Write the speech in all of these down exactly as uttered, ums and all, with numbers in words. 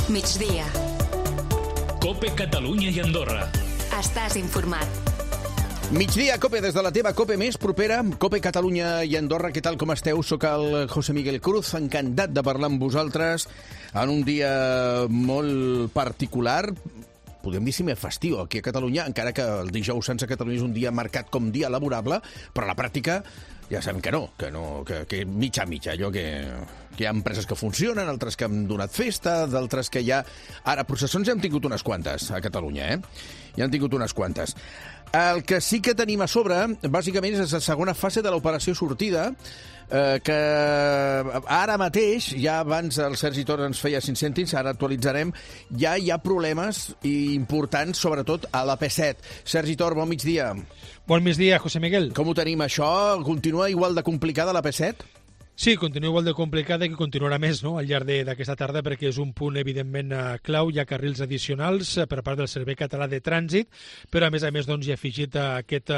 Migdia. COPE Catalunya i Andorra. Estàs informat. Migdia, COPE, des de la teva COPE més propera, COPE Catalunya i Andorra. Què tal, com esteu? Soc el José Miguel Cruz, encantat de parlar amb vosaltres en un dia molt particular. Podem dir si m'he festiu aquí a Catalunya, encara que el dijous Sants a Catalunya és un dia marcat com dia laborable, però a la pràctica ja sabem que no, que no, que, que mitja mitja, allò que, que hi ha empreses que funcionen, altres que han donat festa, d'altres que ja... Ara, processons ja hem tingut unes quantes a Catalunya, eh? Ja han tingut unes quantes. El que sí que tenim a sobre, bàsicament, és la segona fase de l'operació sortida, eh, que ara mateix, ja abans el Sergi Tor ens feia cinc cèntims, ara actualitzarem, ja hi ha problemes importants, sobretot a l'A P set. Sergi Tor, bon migdia. Bon migdia, José Miguel. Com ho tenim, això? Continua igual de complicada l'A P set? Sí, continua igual de complicada i que continuarà més, no?, al llarg d'aquesta tarda, perquè és un punt, evidentment, clau. Hi ha carrils addicionals per part del Servei Català de Trànsit, però, a més a més, doncs, hi ha afegit aquest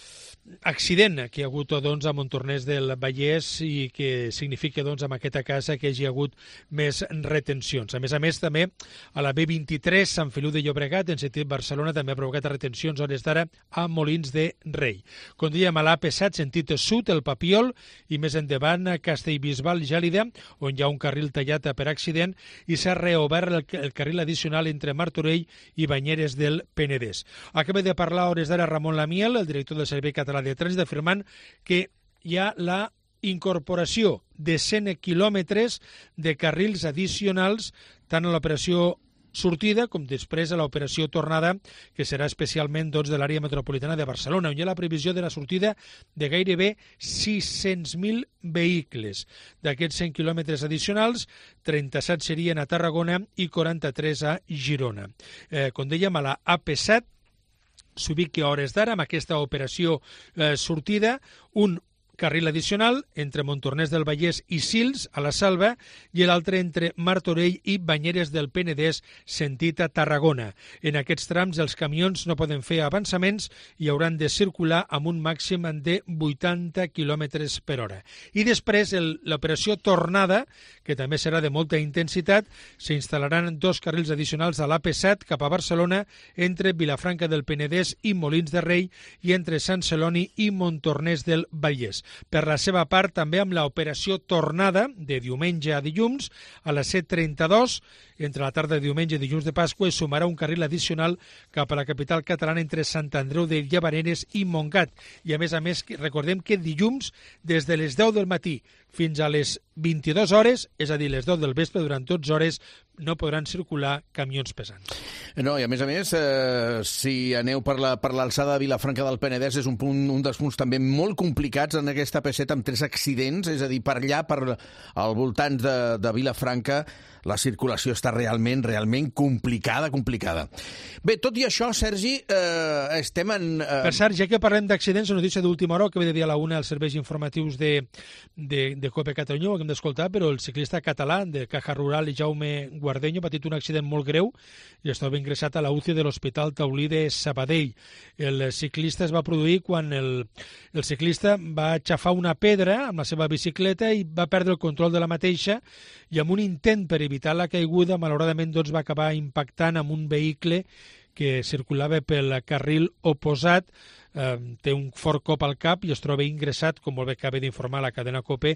accident que hi ha hagut, doncs, a Montornès del Vallès i que significa, doncs, en aquesta casa que hi ha hagut més retencions. A més a més, també, a la B vint-i-tres, Sant Feliu de Llobregat, en sentit Barcelona, també ha provocat retencions a hores d'ara a Molins de Rei. Com dèiem, a l'A P set, sentit sud, el Papiol, i més endavant, a Castellbisbal, Gèlida, on hi ha un carril tallat per accident, i s'ha reobert el, el carril addicional entre Martorell i Banyeres del Penedès. Acaba de parlar a hores d'ara Ramon Lamiel, el director del Servei Català de Trànsit, afirmant que hi ha la incorporació de cent quilòmetres de carrils addicionals tant a l'operació sortida com després a l'operació tornada, que serà especialment, doncs, de l'àrea metropolitana de Barcelona, on hi ha la previsió de la sortida de gairebé sis-cents mil vehicles. D'aquests cent quilòmetres addicionals, trenta-set serien a Tarragona i quaranta-tres a Girona. Eh, com dèiem, a la A P set s'ubica a hores d'ara amb aquesta operació eh, sortida, un carril addicional entre Montornès del Vallès i Sils, a la Selva, i l'altre entre Martorell i Banyeres del Penedès, sentit a Tarragona. En aquests trams els camions no poden fer avançaments i hauran de circular amb un màxim de vuitanta quilòmetres per hora. I després l'operació tornada, que també serà de molta intensitat, s'instal·laran dos carrils addicionals a l'A P set cap a Barcelona, entre Vilafranca del Penedès i Molins de Rei, i entre Sant Celoni i Montornès del Vallès. Per la seva part, també amb l'operació tornada de diumenge a dilluns, a la C trenta-dos, entre la tarda de diumenge i dilluns de Pasqua, es sumarà un carril addicional cap a la capital catalana entre Sant Andreu de Llavaneres i Montgat. I a més a més, recordem que dilluns, des de les deu del matí fins a les vint-i-dues hores, és a dir, les deu del vespre, durant dotze hores, no podran circular camions pesants. No, i a més a més, eh, si aneu per la, per l'alçada de Vilafranca del Penedès, és un, punt, un dels punts també molt complicats en aquesta A P set, amb tres accidents, és a dir, per allà, per al voltant de, de Vilafranca, la circulació està realment, realment complicada, complicada. Bé, tot i això, Sergi, eh, estem en... Eh... Per cert, ja que parlem d'accidents, una notícia d'última hora, que ve de dir a la una els serveis informatius de, de, de COPE Catalunya, ho hem d'escoltar, però el ciclista català de Caja Rural, Jaume Guardeño, ha patit un accident molt greu i es troba ingressat a la U C I de l'Hospital Taulí de Sabadell. El ciclista es va produir quan el, el ciclista va aixafar una pedra amb la seva bicicleta i va perdre el control de la mateixa, i amb un intent per evitar la caiguda, malauradament, doncs, va acabar impactant amb un vehicle que circulava pel carril oposat. Eh, té un fort cop al cap i es troba ingressat, com molt bé acaba d'informar la cadena COPE,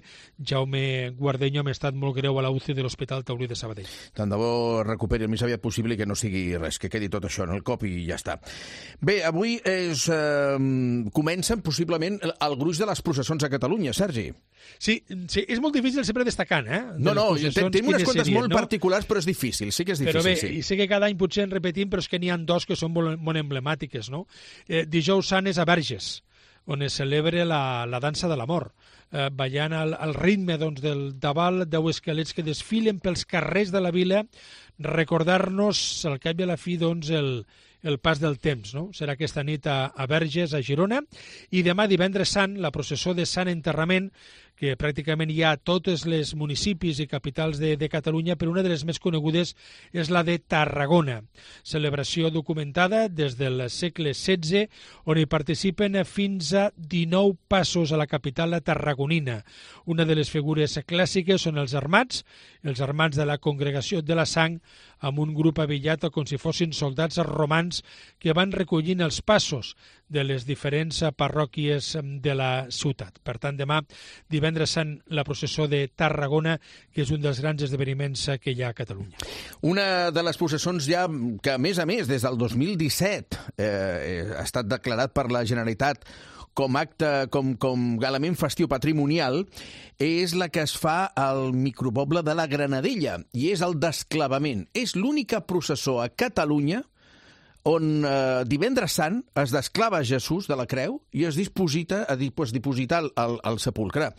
Jaume Guardeño, amb estat molt greu a la U C I de l'Hospital Taulí de Sabadell. Tant de bo recuperi el més aviat possible i que no sigui res, que quedi tot això en el cop i ja està. Bé, avui és, eh, comencen possiblement el gruix de les processons a Catalunya, Sergi. Sí, sí, és molt difícil sempre destacant, eh? No, no, tenim unes quantes serien, molt no? particulars, però és difícil, sí que és difícil. Però bé, sí. I sé que cada any potser en repetim, però és que n'hi ha dos que són molt, molt emblemàtiques, no? Eh, dijous Sant és a Verges, on es celebra la, la dansa de l'amor, eh, ballant al, al ritme, doncs, del Tabal, deu esquelets que desfilen pels carrers de la vila, recordar-nos, al cap i a la fi, doncs, el, el pas del temps, no? Serà aquesta nit a, a Verges, a Girona, i demà, divendres Sant, la processó de Sant Enterrament, que pràcticament hi ha a tots els municipis i capitals de, de Catalunya, però una de les més conegudes és la de Tarragona. Celebració documentada des del segle setze, on hi participen fins a dinou passos a la capital tarragonina. Una de les figures clàssiques són els armats, els armats de la Congregació de la Sang, amb un grup abillat com si fossin soldats romans que van recollint els passos de les diferents parròquies de la ciutat. Per tant, demà, divendres sant, la processó de Tarragona, que és un dels grans esdeveniments que hi ha a Catalunya. Una de les processons ja que, a més a més, des del dos mil disset eh, ha estat declarat per la Generalitat com acte, com, com element festiu patrimonial, és la que es fa al micropoble de la Granadella, i és el desclavament. És l'única processó a Catalunya on eh, divendres sant es desclava Jesús de la creu i es diposita, a pues, dipositar al, al, al sepulcre.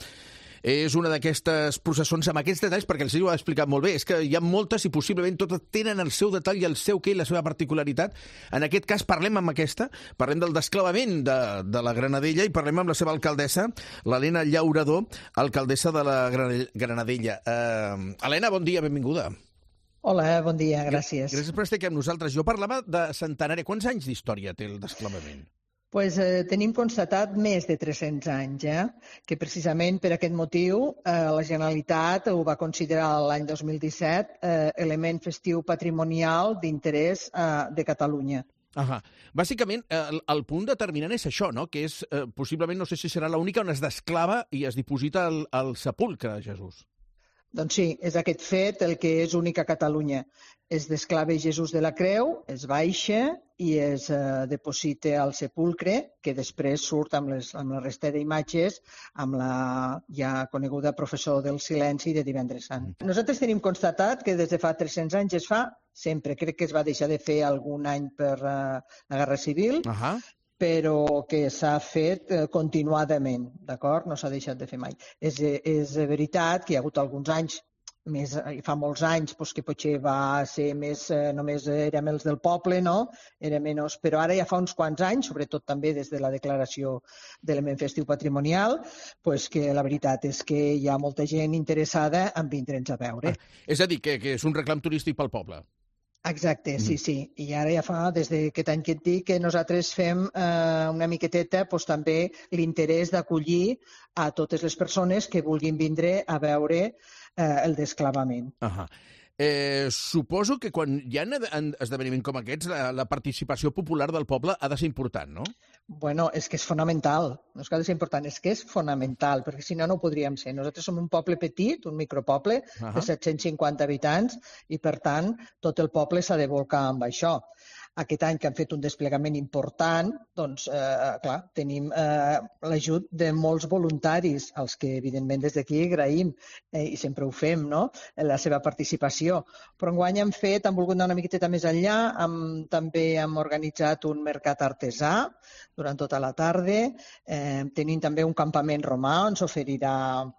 És una d'aquestes processons amb aquests detalls, perquè el Sergi ho ha explicat molt bé, és que hi ha moltes i possiblement totes tenen el seu detall i el seu què i la seva particularitat. En aquest cas parlem amb aquesta, parlem del desclavament de, de la Granadella i parlem amb la seva alcaldessa, l'Helena Llaurador, alcaldessa de la Granadella. Uh, Helena, bon dia, benvinguda. Hola, bon dia, gràcies. Gràcies per estar aquí amb nosaltres. Jo parlava de centenari. Quants anys d'història té el desclavament? Pues, eh, tenim constatat més de tres-cents anys, eh? que precisament per aquest motiu eh, la Generalitat ho va considerar l'any dos mil disset eh, element festiu patrimonial d'interès eh, de Catalunya. Ahà. Bàsicament, el, el punt determinant és això, no? Que és, eh, possiblement, no sé si serà l'única on es desclava i es diposita el, el sepulcre de Jesús. Doncs sí, és aquest fet el que és únic a Catalunya. Es desclava Jesús de la creu, es baixa i es eh, deposita al sepulcre, que després surt amb, les, amb la resta d'imatges amb la ja coneguda processó del silenci de divendres sant. Nosaltres tenim constatat que des de fa tres-cents anys es fa sempre. Crec que es va deixar de fer algun any per uh, la Guerra Civil, uh-huh. però que s'ha fet eh, continuadament, d'acord? No s'ha deixat de fer mai. És, és veritat que hi ha hagut alguns anys, més, fa molts anys, doncs, que potser va ser més, eh, només érem els del poble, no? Era menys, però ara ja fa uns quants anys, sobretot també des de la declaració d'element festiu patrimonial, doncs que la veritat és que hi ha molta gent interessada en vindre'ns a veure. Ah, és a dir, que, que és un reclam turístic pel poble. Exacte, sí, sí. I ara ja fa, des d'aquest any que et dic, que nosaltres fem eh, una miqueteta doncs, també l'interès d'acollir a totes les persones que vulguin vindre a veure eh, el desclavament. Uh-huh. Eh, suposo que quan hi ha esdeveniments com aquests, la, la participació popular del poble ha de ser important, no? Bueno, és que és fonamental. No és que ha de ser important, és que és fonamental, perquè si no, no ho podríem ser. Nosaltres som un poble petit, un micropoble, uh-huh. de set-cents cinquanta habitants, i per tant, tot el poble s'ha de volcar amb això. Aquest any que han fet un desplegament important, doncs, eh, clar, tenim eh, l'ajut de molts voluntaris, als que, evidentment, des d'aquí agraïm, eh, i sempre ho fem, no?, la seva participació. Però enguany hem fet, hem volgut anar una miqueta més enllà, hem, també hem organitzat un mercat artesà durant tota la tarda, eh, tenim també un campament romà on s'oferirà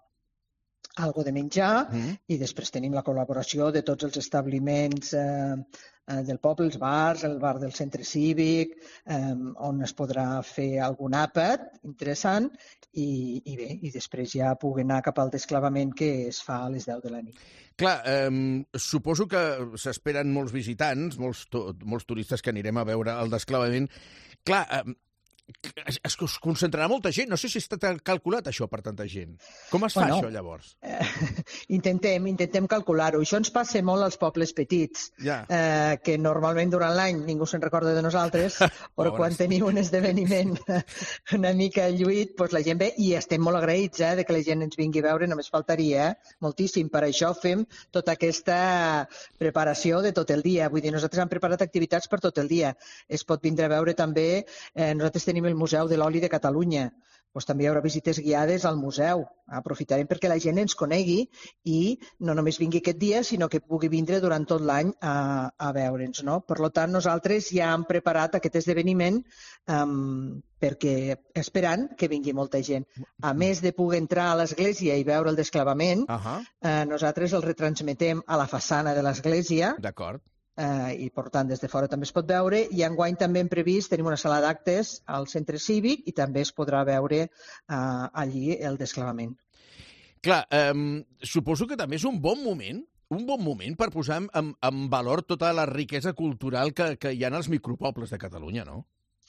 algo de menjar, mm. i després tenim la col·laboració de tots els establiments eh, del poble, els bars, el bar del centre cívic, eh, on es podrà fer algun àpat interessant i, i bé, i després ja pugui anar cap al desclavament que es fa a les deu de la nit. Clar, eh, suposo que s'esperen molts visitants, molts, molts turistes que anirem a veure el desclavament. Clar, eh, es, es concentrarà molta gent. No sé si està calculat això per tanta gent. Com es fa bueno, això, llavors? Eh, intentem, intentem calcular-ho. Això ens passa molt als pobles petits, ja. eh, que normalment durant l'any ningú se'n recorda de nosaltres, però quan tenim un esdeveniment una mica lluït, doncs la gent ve i estem molt agraïts eh, de que la gent ens vingui a veure, només faltaria, eh? moltíssim. Per això fem tota aquesta preparació de tot el dia. Vull dir, nosaltres hem preparat activitats per tot el dia. Es pot vindre a veure també, eh, nosaltres tenim el Museu de l'Oli de Catalunya. Pues també hi haurà visites guiades al museu. Aprofitarem perquè la gent ens conegui i no només vingui aquest dia, sinó que pugui vindre durant tot l'any a, a veure'ns. No? Per tant, nosaltres ja hem preparat aquest esdeveniment um, perquè esperant que vingui molta gent. A més de poder entrar a l'església i veure el desclavament, uh-huh. eh, nosaltres el retransmetem a la façana de l'església. D'acord. Uh, i per tant des de fora també es pot veure, i enguany també hem previst, tenim una sala d'actes al centre cívic i també es podrà veure uh, allí el desclavament. Clar, eh, suposo que també és un bon moment, un bon moment per posar en, en valor tota la riquesa cultural que, que hi ha als micropobles de Catalunya, no?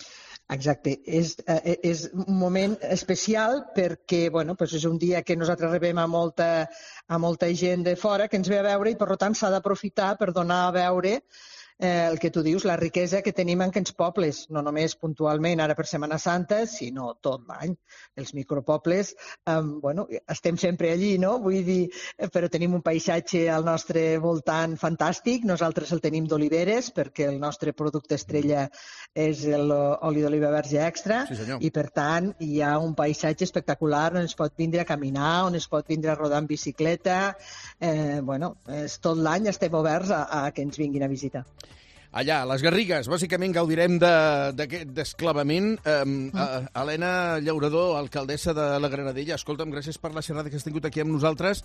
Exacte. És, eh, és un moment especial perquè bueno, doncs és un dia que nosaltres rebem a molta, a molta gent de fora que ens ve a veure i, per tant, s'ha d'aprofitar per donar a veure eh, el que tu dius, la riquesa que tenim en aquests pobles, no només puntualment ara per Setmana Santa, sinó tot l'any. Els micropobles, eh, bueno, estem sempre allí, no? Vull dir, però tenim un paisatge al nostre voltant fantàstic. Nosaltres el tenim d'oliveres, perquè el nostre producte estrella és l'oli d'oliva verge extra, sí, i per tant hi ha un paisatge espectacular on es pot vindre a caminar, on es pot vindre a rodar en bicicleta. Eh, bueno, és, tot l'any estem oberts a, a que ens vinguin a visitar. Allà, a les Garrigues, bàsicament gaudirem d'aquest desclavament. Um, mm. Helena Llaurador, alcaldessa de la Granadella, escolta'm, gràcies per la xerrada que has tingut aquí amb nosaltres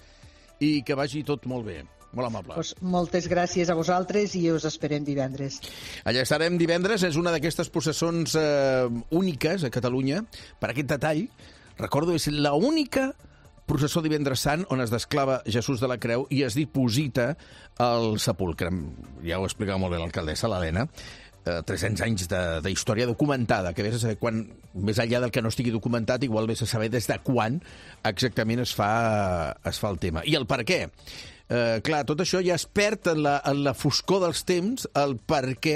i que vagi tot molt bé. Molt amable. Pues moltes gràcies a vosaltres i us esperem divendres. Allà estarem divendres. És una d'aquestes processons eh, úniques a Catalunya. Per aquest detall, recordo, és l'única processó divendres sant on es desclava Jesús de la Creu i es diposita al sepulcre. Ja ho explicava molt bé l'alcaldessa, l'Helena. Eh, tres-cents anys d'història documentada, que vés a saber quan, més enllà del que no estigui documentat, igual vés a saber des de quan exactament es fa, es fa el tema. I el per què? Eh, clar, tot això ja es perd en la, en la foscor dels temps, el per què,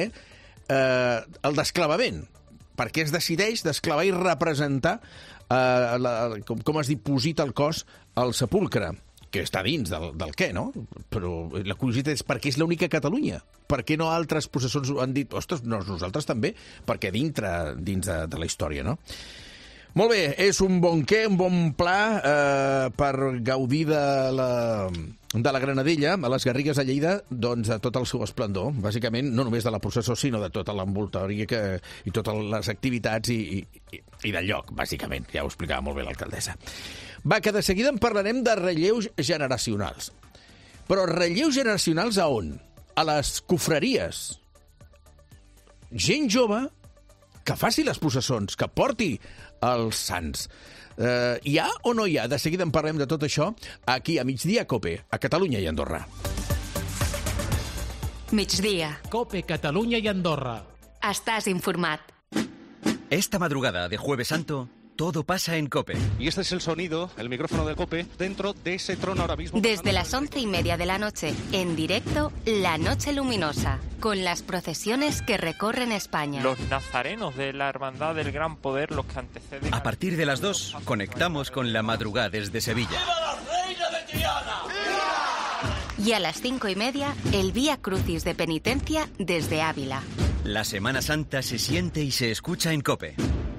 eh, el desclavament. Per què es decideix desclavar i representar eh, la, com, com es diposita el cos al sepulcre, que està dins del, del què, no? Però la curiositat és per què és l'única a Catalunya? Per què no altres processons han dit, ostres, no, nosaltres també? Perquè dintre, dins de, de la història, no? Molt bé, és un bon què, un bon pla eh, per gaudir de la, de la Granadella, a les Garrigues de Lleida, doncs a tot el seu esplendor, bàsicament, no només de la processó, sinó de tota l'envoltòria que, i totes les activitats i, i, i del lloc, bàsicament. Ja ho explicava molt bé l'alcaldessa. Va, que de seguida en parlarem de relleus generacionals. Però relleus generacionals a on? A les cofreries. Gent jove que faci les processons, que porti els sants. Eh, hi ha o no hi ha? De seguida en parlem de tot això aquí a Migdia Cope, a Catalunya i Andorra. Migdia. Cope, Catalunya i Andorra. Estàs informat. Esta madrugada de Jueves Santo, todo pasa en COPE. Y este es el sonido, el micrófono de COPE, dentro de ese trono ahora mismo. Desde las once y media de la noche, en directo, La Noche Luminosa, con las procesiones que recorren España. Los nazarenos de la Hermandad del Gran Poder, los que anteceden... A partir de las dos, conectamos con la madrugada desde Sevilla. ¡Viva la Reina de Triana! Y a las cinco y media, el Vía Crucis de Penitencia desde Ávila. La Semana Santa se siente y se escucha en COPE.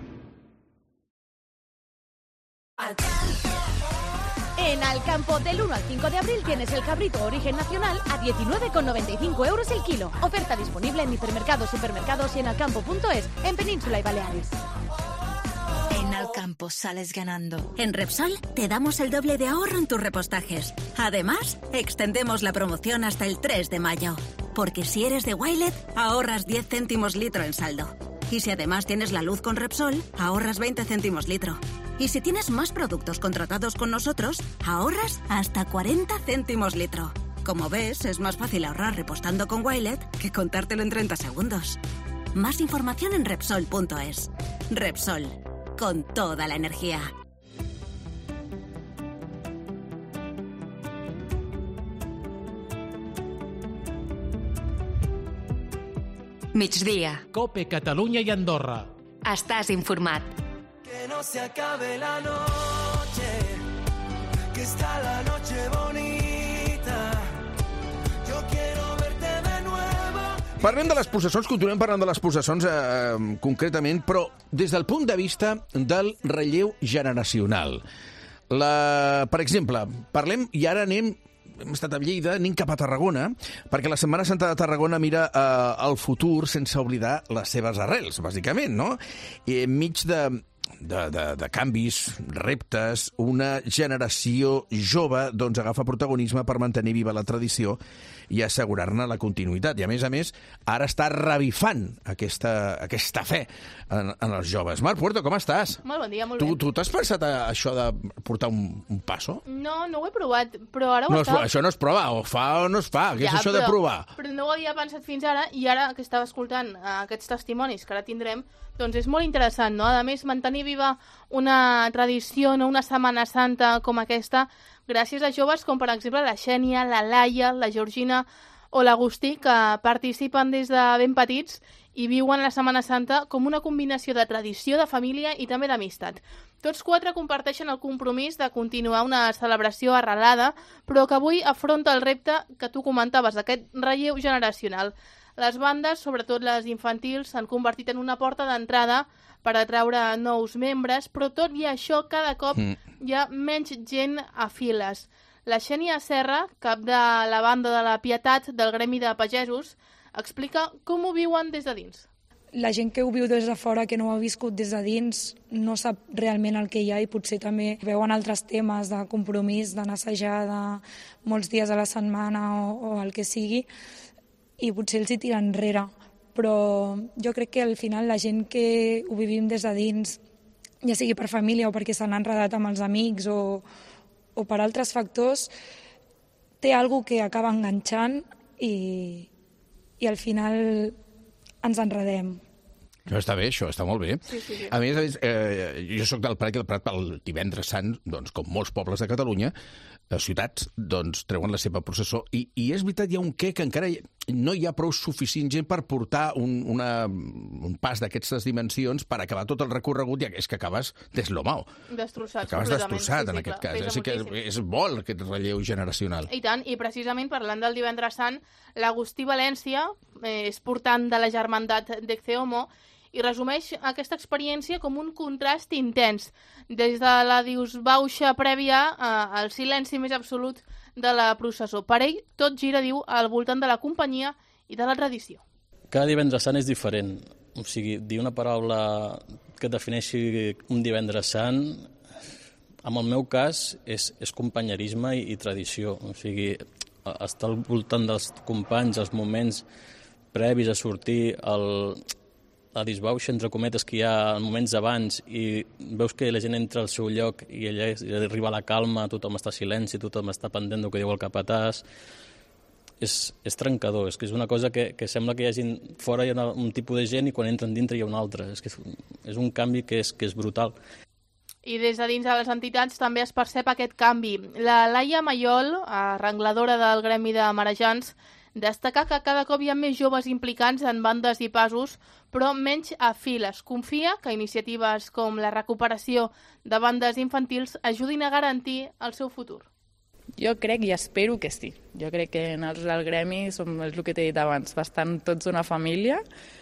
En Alcampo, del uno al cinco de abril tienes el cabrito origen nacional a diecinueve con noventa y cinco euros el kilo. Oferta disponible en hipermercados, supermercados y en alcampo punto es, en Península y Baleares. En Alcampo sales ganando. En Repsol te damos el doble de ahorro en tus repostajes. Además, extendemos la promoción hasta el tres de mayo. Porque si eres de Wilet, ahorras diez céntimos litro en saldo. Y si además tienes la luz con Repsol, ahorras veinte céntimos litro. Y si tienes más productos contratados con nosotros, ahorras hasta cuarenta céntimos litro. Como ves, es más fácil ahorrar repostando con Wilet que contártelo en treinta segundos. Más información en Repsol punto es. Repsol, con toda la energía. Migdia. Cope, Catalunya i Andorra. Estàs informat. Que no se acabe la noche, que está la noche bonita. Yo quiero verte de nuevo. Parlem de les processons, continuem parlant de les processons eh, concretament, però des del punt de vista del relleu generacional. La, per exemple, parlem, i ara anem, hem estat a Lleida, anem cap a Tarragona, perquè la Setmana Santa de Tarragona mira eh, el futur sense oblidar les seves arrels, bàsicament, no? I enmig de de, de, de canvis, reptes, una generació jove doncs, agafa protagonisme per mantenir viva la tradició i assegurar-ne la continuïtat. I, a més a més, ara està revifant aquesta, aquesta fe en, en els joves. Mar Puerto, com estàs? Molt bon dia, molt tu, bé. Tu t'has pensat a això de portar un, un passo? No, no ho he provat, però ara ho no, estava... Això no es prova, o fa o no es fa. Què ja, és això però, de provar? Però no ho havia pensat fins ara, i ara que estava escoltant uh, aquests testimonis que ara tindrem, doncs és molt interessant, no? A més, mantenir viva una tradició, no una Setmana Santa com aquesta, gràcies a joves com, per exemple, la Xènia, la Laia, la Georgina o l'Agustí, que participen des de ben petits i viuen la Setmana Santa com una combinació de tradició, de família i també d'amistat. Tots quatre comparteixen el compromís de continuar una celebració arrelada, però que avui afronta el repte que tu comentaves, d'aquest relleu generacional. Les bandes, sobretot les infantils, s'han convertit en una porta d'entrada per atraure nous membres, però tot i això, cada cop mm. hi ha menys gent a files. La Xènia Serra, cap de la banda de la Pietat del Gremi de Pagesos, explica com ho viuen des de dins. La gent que ho viu des de fora, que no ho ha viscut des de dins, no sap realment el que hi ha i potser també veuen altres temes de compromís, d'anar a assajar de molts dies a la setmana o, o el que sigui, i potser els hi tira enrere. Però jo crec que al final la gent que ho vivim des de dins, ja sigui per família o perquè s'han enredat amb els amics o, o per altres factors, té alguna que acaba enganxant i, i al final ens enredem. Això està bé, això està molt bé. Sí, sí, sí. A més, eh, jo soc del Prat, i el Prat pel divendres sant, doncs, com molts pobles de Catalunya, les ciutats, doncs, treuen la seva processó. I, i és veritat, hi ha un què que encara hi, no hi ha prou suficient gent per portar un, una, un pas d'aquestes dimensions per acabar tot el recorregut, i és que acabes deslomau. Destrossat, acabes destrossat, sí, en sí, aquest clar, cas. Així que és bo aquest relleu generacional. I tant, i precisament parlant del divendres sant, l'Agustí València eh, és portant de la germandat d'Ecceomo i resumeix aquesta experiència com un contrast intens, des de la disbauxa prèvia eh, al silenci més absolut de la processó. Per ell, tot gira, diu, al voltant de la companyia i de la tradició. Cada divendres sant és diferent. O sigui, dir una paraula que defineixi un divendres sant, en el meu cas, és, és companyerisme i, i tradició. O sigui, estar al voltant dels companys, els moments previs a sortir, el... la disbauxa, entre cometes, que hi ha moments abans i veus que la gent entra al seu lloc i allà arriba la calma, tothom està a silenci, tothom està pendent del que diu el capatàs. És, és trencador, és que és una cosa que, que sembla que hi hagi fora hi ha un tipus de gent i quan entren dintre hi ha un altre. És, que és, és un canvi que és, que és brutal. I des de dins de les entitats també es percep aquest canvi. La Laia Mayol, arrengladora del Gremi de Marejans, destaca que cada cop hi ha més joves implicants en bandes i passos, però menys a files. Confia que iniciatives com la recuperació de bandes infantils ajudin a garantir el seu futur. Jo crec i espero que sí. Jo crec que nosaltres al Gremi som, és el que t'he dit abans, bastant tots una família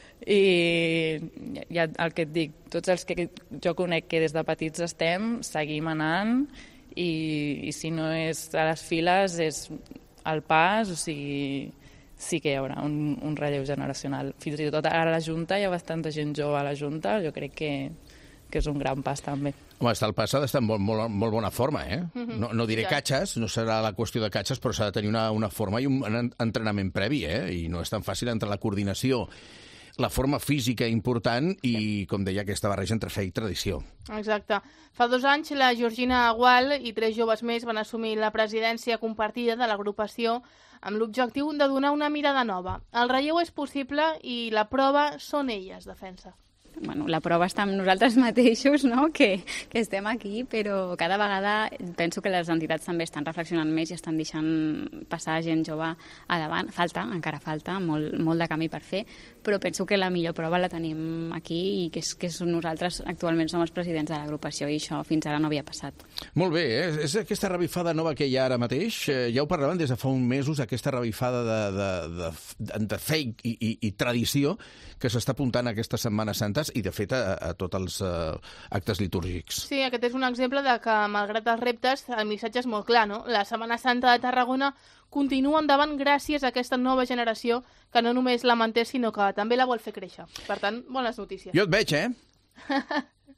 i ja el que et dic, tots els que jo conec que des de petits estem, seguim anant i, i si no és a les files és al pas, o sigui, sí que hi haurà un, un relleu generacional. Fins i tot ara a la Junta hi ha bastanta gent jove a la Junta, jo crec que, que és un gran pas també. Home, estar al pas ha d'estar en molt, molt, molt bona forma, eh? Mm-hmm. No, no diré ja. catxes, no serà la qüestió de catxes, però s'ha de tenir una, una forma i un entrenament previ, eh? I no és tan fàcil entre la coordinació, la forma física important i, com deia, aquesta barreja entre fe i tradició. Exacte. Fa dos anys la Georgina Agual i tres joves més van assumir la presidència compartida de l'agrupació amb l'objectiu de donar una mirada nova. El relleu és possible i la prova són elles, defensa. Bueno, la prova està amb nosaltres mateixos, no? que, que estem aquí, però cada vegada penso que les entitats també estan reflexionant més i estan deixant passar gent jove a davant. Falta, encara falta, molt, molt de camí per fer, però penso que la millor prova la tenim aquí i que, és, que és nosaltres actualment som els presidents de l'agrupació i això fins ara no havia passat. Molt bé, eh? És aquesta revifada nova que hi ha ara mateix. Eh, ja ho parlaven des de fa uns mesos, aquesta revifada de, de, de, de fe i, i, i tradició que s'està apuntant a aquestes Setmanes Santes i, de fet, a, a tots els uh, actes litúrgics. Sí, aquest és un exemple de que, malgrat els reptes, el missatge és molt clar, no? La Setmana Santa de Tarragona continua endavant gràcies a aquesta nova generació que no només la manté, sinó que també la vol fer créixer. Per tant, bones notícies. Jo et veig, eh?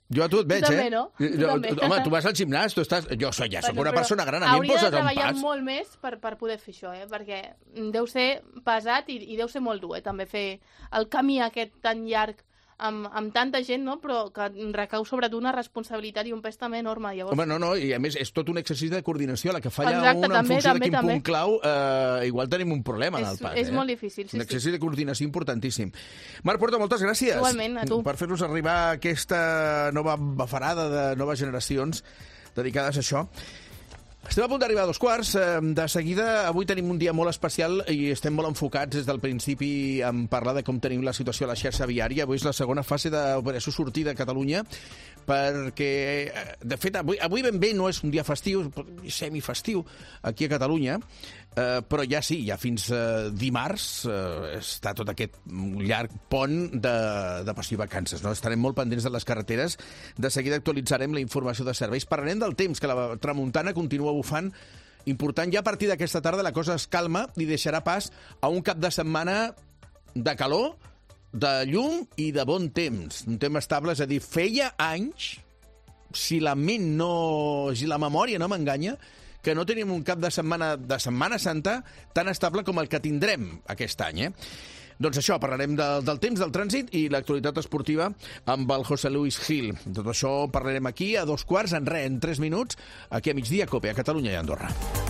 Jo a tu et veig, tu eh? també, no? Tu no també. Home, tu vas al gimnàs, tu estàs... Jo soc, ja soc Bueno, una però persona gran, a mi em poses a un hauria de treballar pas. molt més per, per poder fer això, eh? Perquè deu ser pesat i, i deu ser molt dur, eh? També fer el camí aquest tan llarg amb, amb tanta gent, no? Però que recau sobre tu una responsabilitat i un pes també enorme. Llavors... Home, no, no, i a més és tot un exercici de coordinació. A la que falla Exacte, un en també, funció també, de quin també. punt clau, eh, igual tenim un problema en el És- pas. és eh? molt difícil, sí, Un sí. exercici de coordinació importantíssim. Marc Porta, moltes gràcies. Igualment, a tu. Per fer-nos arribar a aquesta nova bafarada de noves generacions dedicades a això. Estem a punt d'arribar a dos quarts. Eh, De seguida, avui tenim un dia molt especial i estem molt enfocats des del principi en parlar de com tenim la situació a la xarxa viària. Avui és la segona fase d'operació sortida a Catalunya, perquè, eh, de fet, avui, avui ben bé no és un dia festiu, és semifestiu aquí a Catalunya, eh, però ja sí, ja fins eh, dimarts eh, està tot aquest llarg pont de, de passió i vacances. No? Estarem molt pendents de les carreteres. De seguida actualitzarem la informació de serveis. Parlarem del temps, que la tramuntana continua bufant important. Ja a partir d'aquesta tarda la cosa es calma i deixarà pas a un cap de setmana de calor, de llum i de bon temps. Un temps estable, és a dir, feia anys, si la ment no... si la memòria no m'enganya, que no tenim un cap de setmana de Setmana Santa tan estable com el que tindrem aquest any, eh? Doncs això, parlarem del, del temps, del trànsit i l'actualitat esportiva amb el José Luis Gil. Tot això parlarem aquí a dos quarts, en res, en tres minuts, aquí a Migdia Cope, a Catalunya i Andorra.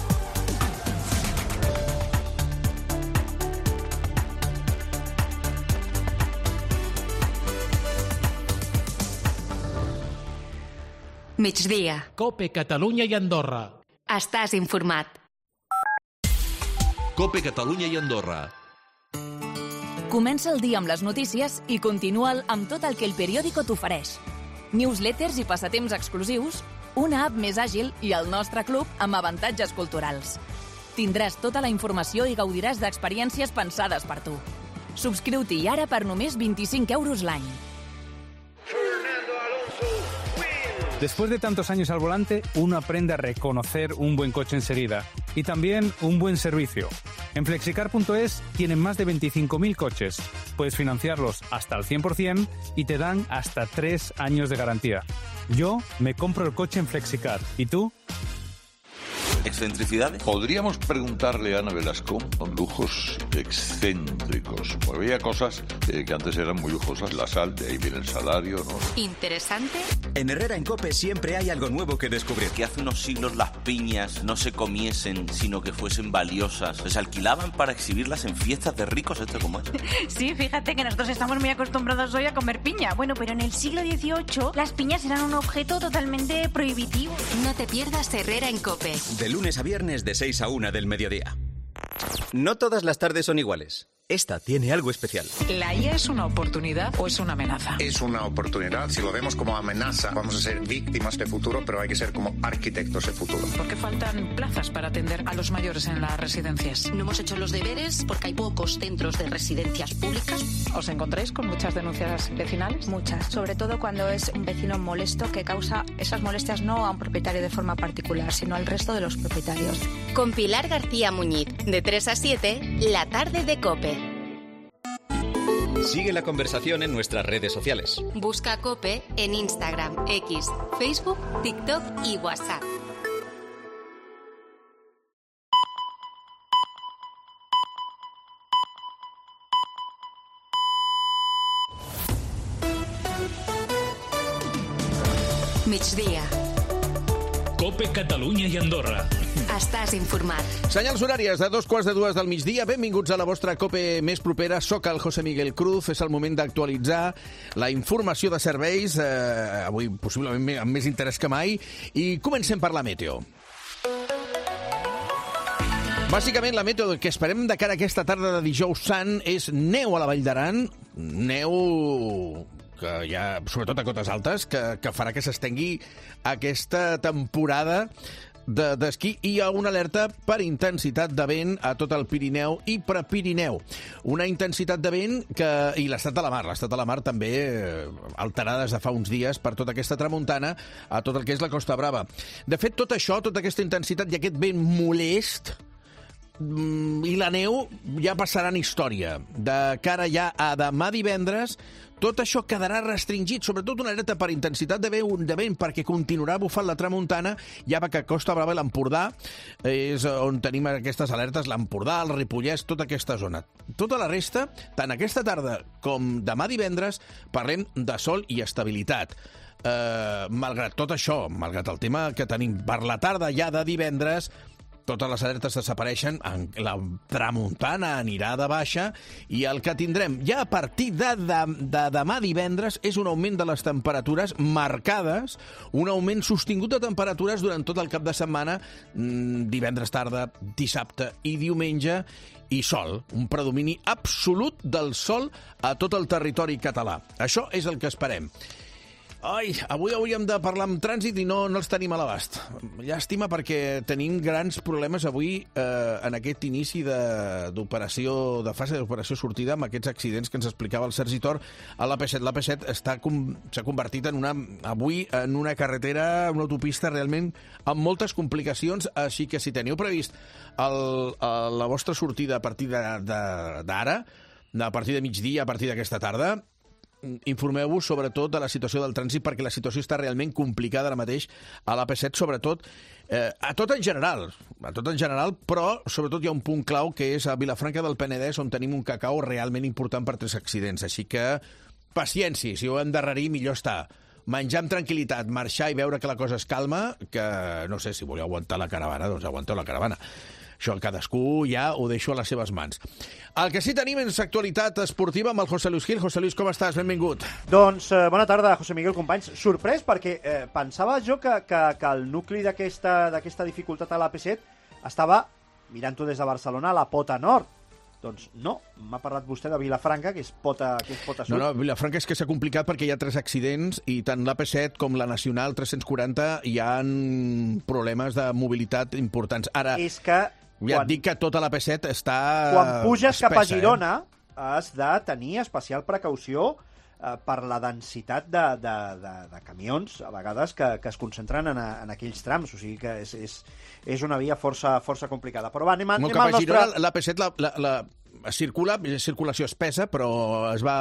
Migdia. Cope, Catalunya i Andorra. Estàs informat. Cope, Catalunya i Andorra. Comença el dia amb les notícies i continua'l amb tot el que el periòdico t'ofereix. Newsletters i passatemps exclusius, una app més àgil i el nostre club amb avantatges culturals. Tindràs tota la informació i gaudiràs d'experiències pensades per tu. Subscriu-t'hi ara per només vint-i-cinc euros l'any. Después de tantos años al volante, uno aprende a reconocer un buen coche enseguida y también un buen servicio. En flexicar punto es tienen más de veinticinco mil coches. Puedes financiarlos hasta el cien por ciento y te dan hasta tres años de garantía. Yo me compro el coche en Flexicar. ¿Y tú? ¿Excentricidades? Podríamos preguntarle a Ana Velasco con lujos excéntricos. Porque había cosas eh, que antes eran muy lujosas. La sal, de ahí viene el salario, ¿no? ¿Interesante? En Herrera en Cope siempre hay algo nuevo que descubrir. Que hace unos siglos las piñas no se comiesen, sino que fuesen valiosas. Se alquilaban para exhibirlas en fiestas de ricos, ¿esto cómo es? Sí, fíjate que nosotros estamos muy acostumbrados hoy a comer piña. Bueno, pero en el siglo dieciocho las piñas eran un objeto totalmente prohibitivo. No te pierdas Herrera en Cope. De lunes a viernes de seis a una del mediodía. No todas las tardes son iguales. Esta tiene algo especial. ¿La I A es una oportunidad o es una amenaza? Es una oportunidad. Si lo vemos como amenaza, vamos a ser víctimas de futuro, pero hay que ser como arquitectos de futuro. ¿Por qué faltan plazas para atender a los mayores en las residencias? No hemos hecho los deberes porque hay pocos centros de residencias públicas. ¿Os encontráis con muchas denuncias vecinales? Muchas, sobre todo cuando es un vecino molesto que causa esas molestias no a un propietario de forma particular, sino al resto de los propietarios. Con Pilar García Muñiz, de tres a siete, la tarde de Cope. Sigue la conversación en nuestras redes sociales. Busca Cope en Instagram, X, Facebook, TikTok y WhatsApp. Migdia. Cope, Catalunya i Andorra. Estàs informat. Senyals horàries de dos quarts de dues del migdia. Benvinguts a la vostra Cope més propera. Soc el José Miguel Cruz. És el moment d'actualitzar la informació de serveis, eh, avui possiblement amb més interès que mai. I comencem per la meteo. Bàsicament, la meteo que esperem de cara a aquesta tarda de dijous sant és neu a la Vall d'Aran, neu que hi ha, sobretot a cotes altes, que, que farà que s'estengui aquesta temporada de, d'esquí i hi ha una alerta per intensitat de vent a tot el Pirineu i Prepirineu. Una intensitat de vent que... i l'estat de la mar. L'estat de la mar també eh, alterada des de fa uns dies per tota aquesta tramuntana a tot el que és la Costa Brava. De fet, tot això, tota aquesta intensitat i aquest vent molest i la neu ja passaran història. De cara ja a demà divendres, tot això quedarà restringit, sobretot una alerta per intensitat de vent, de vent perquè continuarà bufant la tramuntana, ja que Costa Brava i l'Empordà és on tenim aquestes alertes, l'Empordà, el Ripollès, tota aquesta zona. Tota la resta, tant aquesta tarda com demà divendres, parlem de sol i estabilitat. Uh, malgrat tot això, malgrat el tema que tenim per la tarda ja de divendres, totes les alertes desapareixen, la tramuntana anirà de baixa i el que tindrem ja a partir de, de, de demà divendres és un augment de les temperatures marcades, un augment sostingut de temperatures durant tot el cap de setmana, divendres tarda, dissabte i diumenge, i sol, un predomini absolut del sol a tot el territori català. Això és el que esperem. Ai, avui hauríem de parlar amb trànsit i no, no els tenim a l'abast. Llàstima perquè tenim grans problemes avui eh, en aquest inici d'operació, de, de fase d'operació sortida amb aquests accidents que ens explicava el Sergi Tor a l'A P set. L'A P set està s'ha convertit en una, avui en una carretera, una autopista realment amb moltes complicacions, així que si teniu previst el, el, la vostra sortida a partir d'ara, a partir de migdia, a partir d'aquesta tarda, informeu-vos sobretot de la situació del trànsit perquè la situació està realment complicada ara mateix a l'A P set, sobretot eh, a tot en general, a tot en general, però sobretot hi ha un punt clau que és a Vilafranca del Penedès on tenim un cacau realment important per tres accidents, així que paciència, si ho hem d'endarrerir millor està. Menjar amb tranquil·litat, marxar i veure que la cosa es calma, que no sé, si voleu aguantar la caravana, doncs aguanteu la caravana. Això cadascú ja ho deixo a les seves mans. El que sí tenim és actualitat esportiva amb el José Luis Gil. José Luis, com estàs? Benvingut. Doncs eh, bona tarda, José Miguel, companys. Sorprès perquè eh, pensava jo que, que, que el nucli d'aquesta d'aquesta dificultat a l'A P set estava, mirant-ho des de Barcelona, a la pota nord. Doncs no, m'ha parlat vostè de Vilafranca, que és pota, que és pota sud. No, no, Vilafranca és que s'ha complicat perquè hi ha tres accidents i tant l'A P set com la Nacional tres-cents quaranta hi ha problemes de mobilitat importants. Ara, és que ja et dic que tota l'A P set està quan puges espessa, cap a Girona eh? has de tenir especial precaució eh, per la densitat de, de, de, de camions, a vegades, que, que es concentren en, a, en aquells trams. O sigui que és, és, és una via força, força complicada. Però va, anem, anem cap al a nostre... Girona, l'A P set la, la, la circula, circulació espessa, però es va...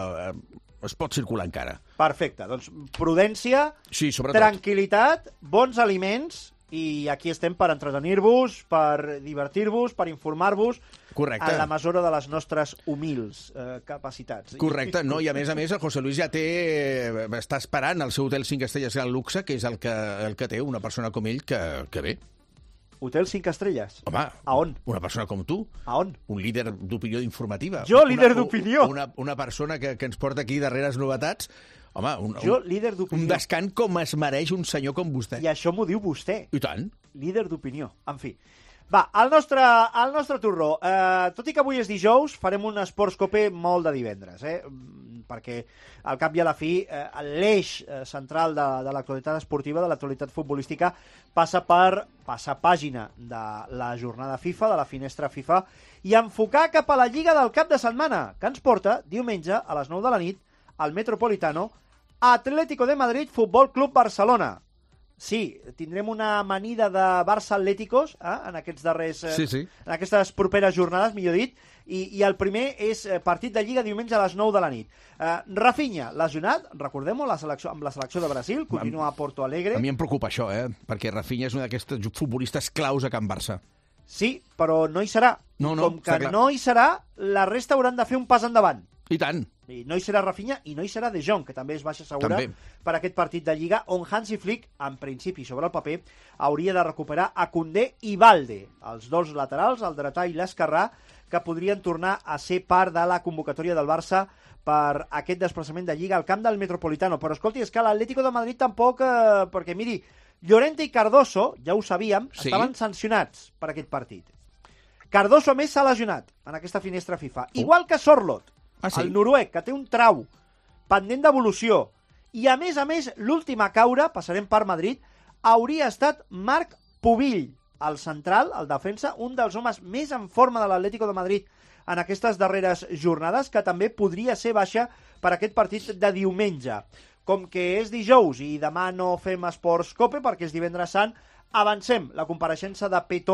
es pot circular encara. Perfecte, doncs prudència, sí, sobretot. Tranquil·litat, bons aliments, i aquí estem per entretenir-vos, per divertir-vos, per informar-vos, correcte, en la mesura de les nostres humils eh, capacitats. Correcte, no, i a més a més el José Luis ja té, està esperant el seu hotel cinc estrelles Gran Luxe, que és el que, el que té una persona com ell que, que ve. Hotel cinc estrelles? Home, a on? Una persona com tu. A on? Un líder d'opinió informativa. Jo, líder d'opinió? Una, una persona que, que ens porta aquí darreres novetats. Home, un, jo, un, líder d'opinió. Un descant com es mereix un senyor com vostè. I això m'ho diu vostè. I tant. Líder d'opinió. En fi. Va, al nostre, al nostre torró. Eh, tot i que avui és dijous, farem un Esports Cope molt de divendres, eh? Perquè al cap i a la fi eh, l'eix eh, central de, de l'actualitat esportiva, de l'actualitat futbolística, passa per passar pàgina de la jornada FIFA, de la finestra FIFA, i enfocar cap a la Lliga del cap de setmana, que ens porta diumenge a les nou de la nit al Metropolitano, Atlético de Madrid, Futbol Club Barcelona. Sí, tindrem una amanida de Barça Atléticos eh, en aquests darrers, eh, sí, sí. en aquestes properes jornades, millor dit, i, i el primer és partit de Lliga diumenge a les nou de la nit. Eh, Rafinha, lesionat, recordem-ho, la selecció, amb la selecció de Brasil, continua a Porto Alegre. A mi em preocupa això, eh, perquè Rafinha és un d'aquests futbolistes claus a Can Barça. Sí, però no hi serà. No, no, Com que no hi serà, la resta hauran de fer un pas endavant. I tant. I no hi serà Rafinha i no hi serà De Jong, que també es baixa segura també per aquest partit de Lliga, on Hansi Flick, en principi sobre el paper, hauria de recuperar a Koundé i Balde, els dos laterals, el dretà i l'esquerrà, que podrien tornar a ser part de la convocatòria del Barça per aquest desplaçament de Lliga al camp del Metropolitano. Però escolti, és que l'Atlético de Madrid tampoc, eh, perquè miri, Llorente i Cardoso, ja ho sabíem, sí, estaven sancionats per aquest partit. Cardoso, a més, s'ha lesionat en aquesta finestra FIFA, uh. igual que Sorloth, ah, sí? el noruec, que té un trau pendent d'evolució. I, a més a més, l'últim a caure, passarem per Madrid, hauria estat Marc Pubill, el central, el defensa, un dels homes més en forma de l'Atlético de Madrid en aquestes darreres jornades, que també podria ser baixa per aquest partit de diumenge. Com que és dijous i demà no fem Esports Cope perquè és divendres sant, avancem la compareixença de Petón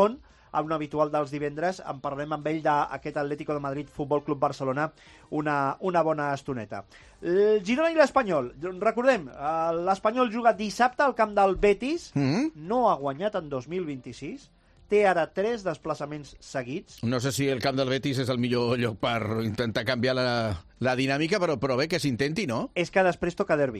en un habitual dels divendres. En parlem amb ell d'aquest Atlético de Madrid Futbol Club Barcelona una, una bona estoneta. El Girona i l'Espanyol. Recordem, l'Espanyol juga dissabte al camp del Betis, mm-hmm. no ha guanyat en dos mil vint-i-sis, té ara tres desplaçaments seguits. No sé si el camp del Betis és el millor lloc per intentar canviar la, la dinàmica, però, però bé que s'intenti, no? És que després toca derbi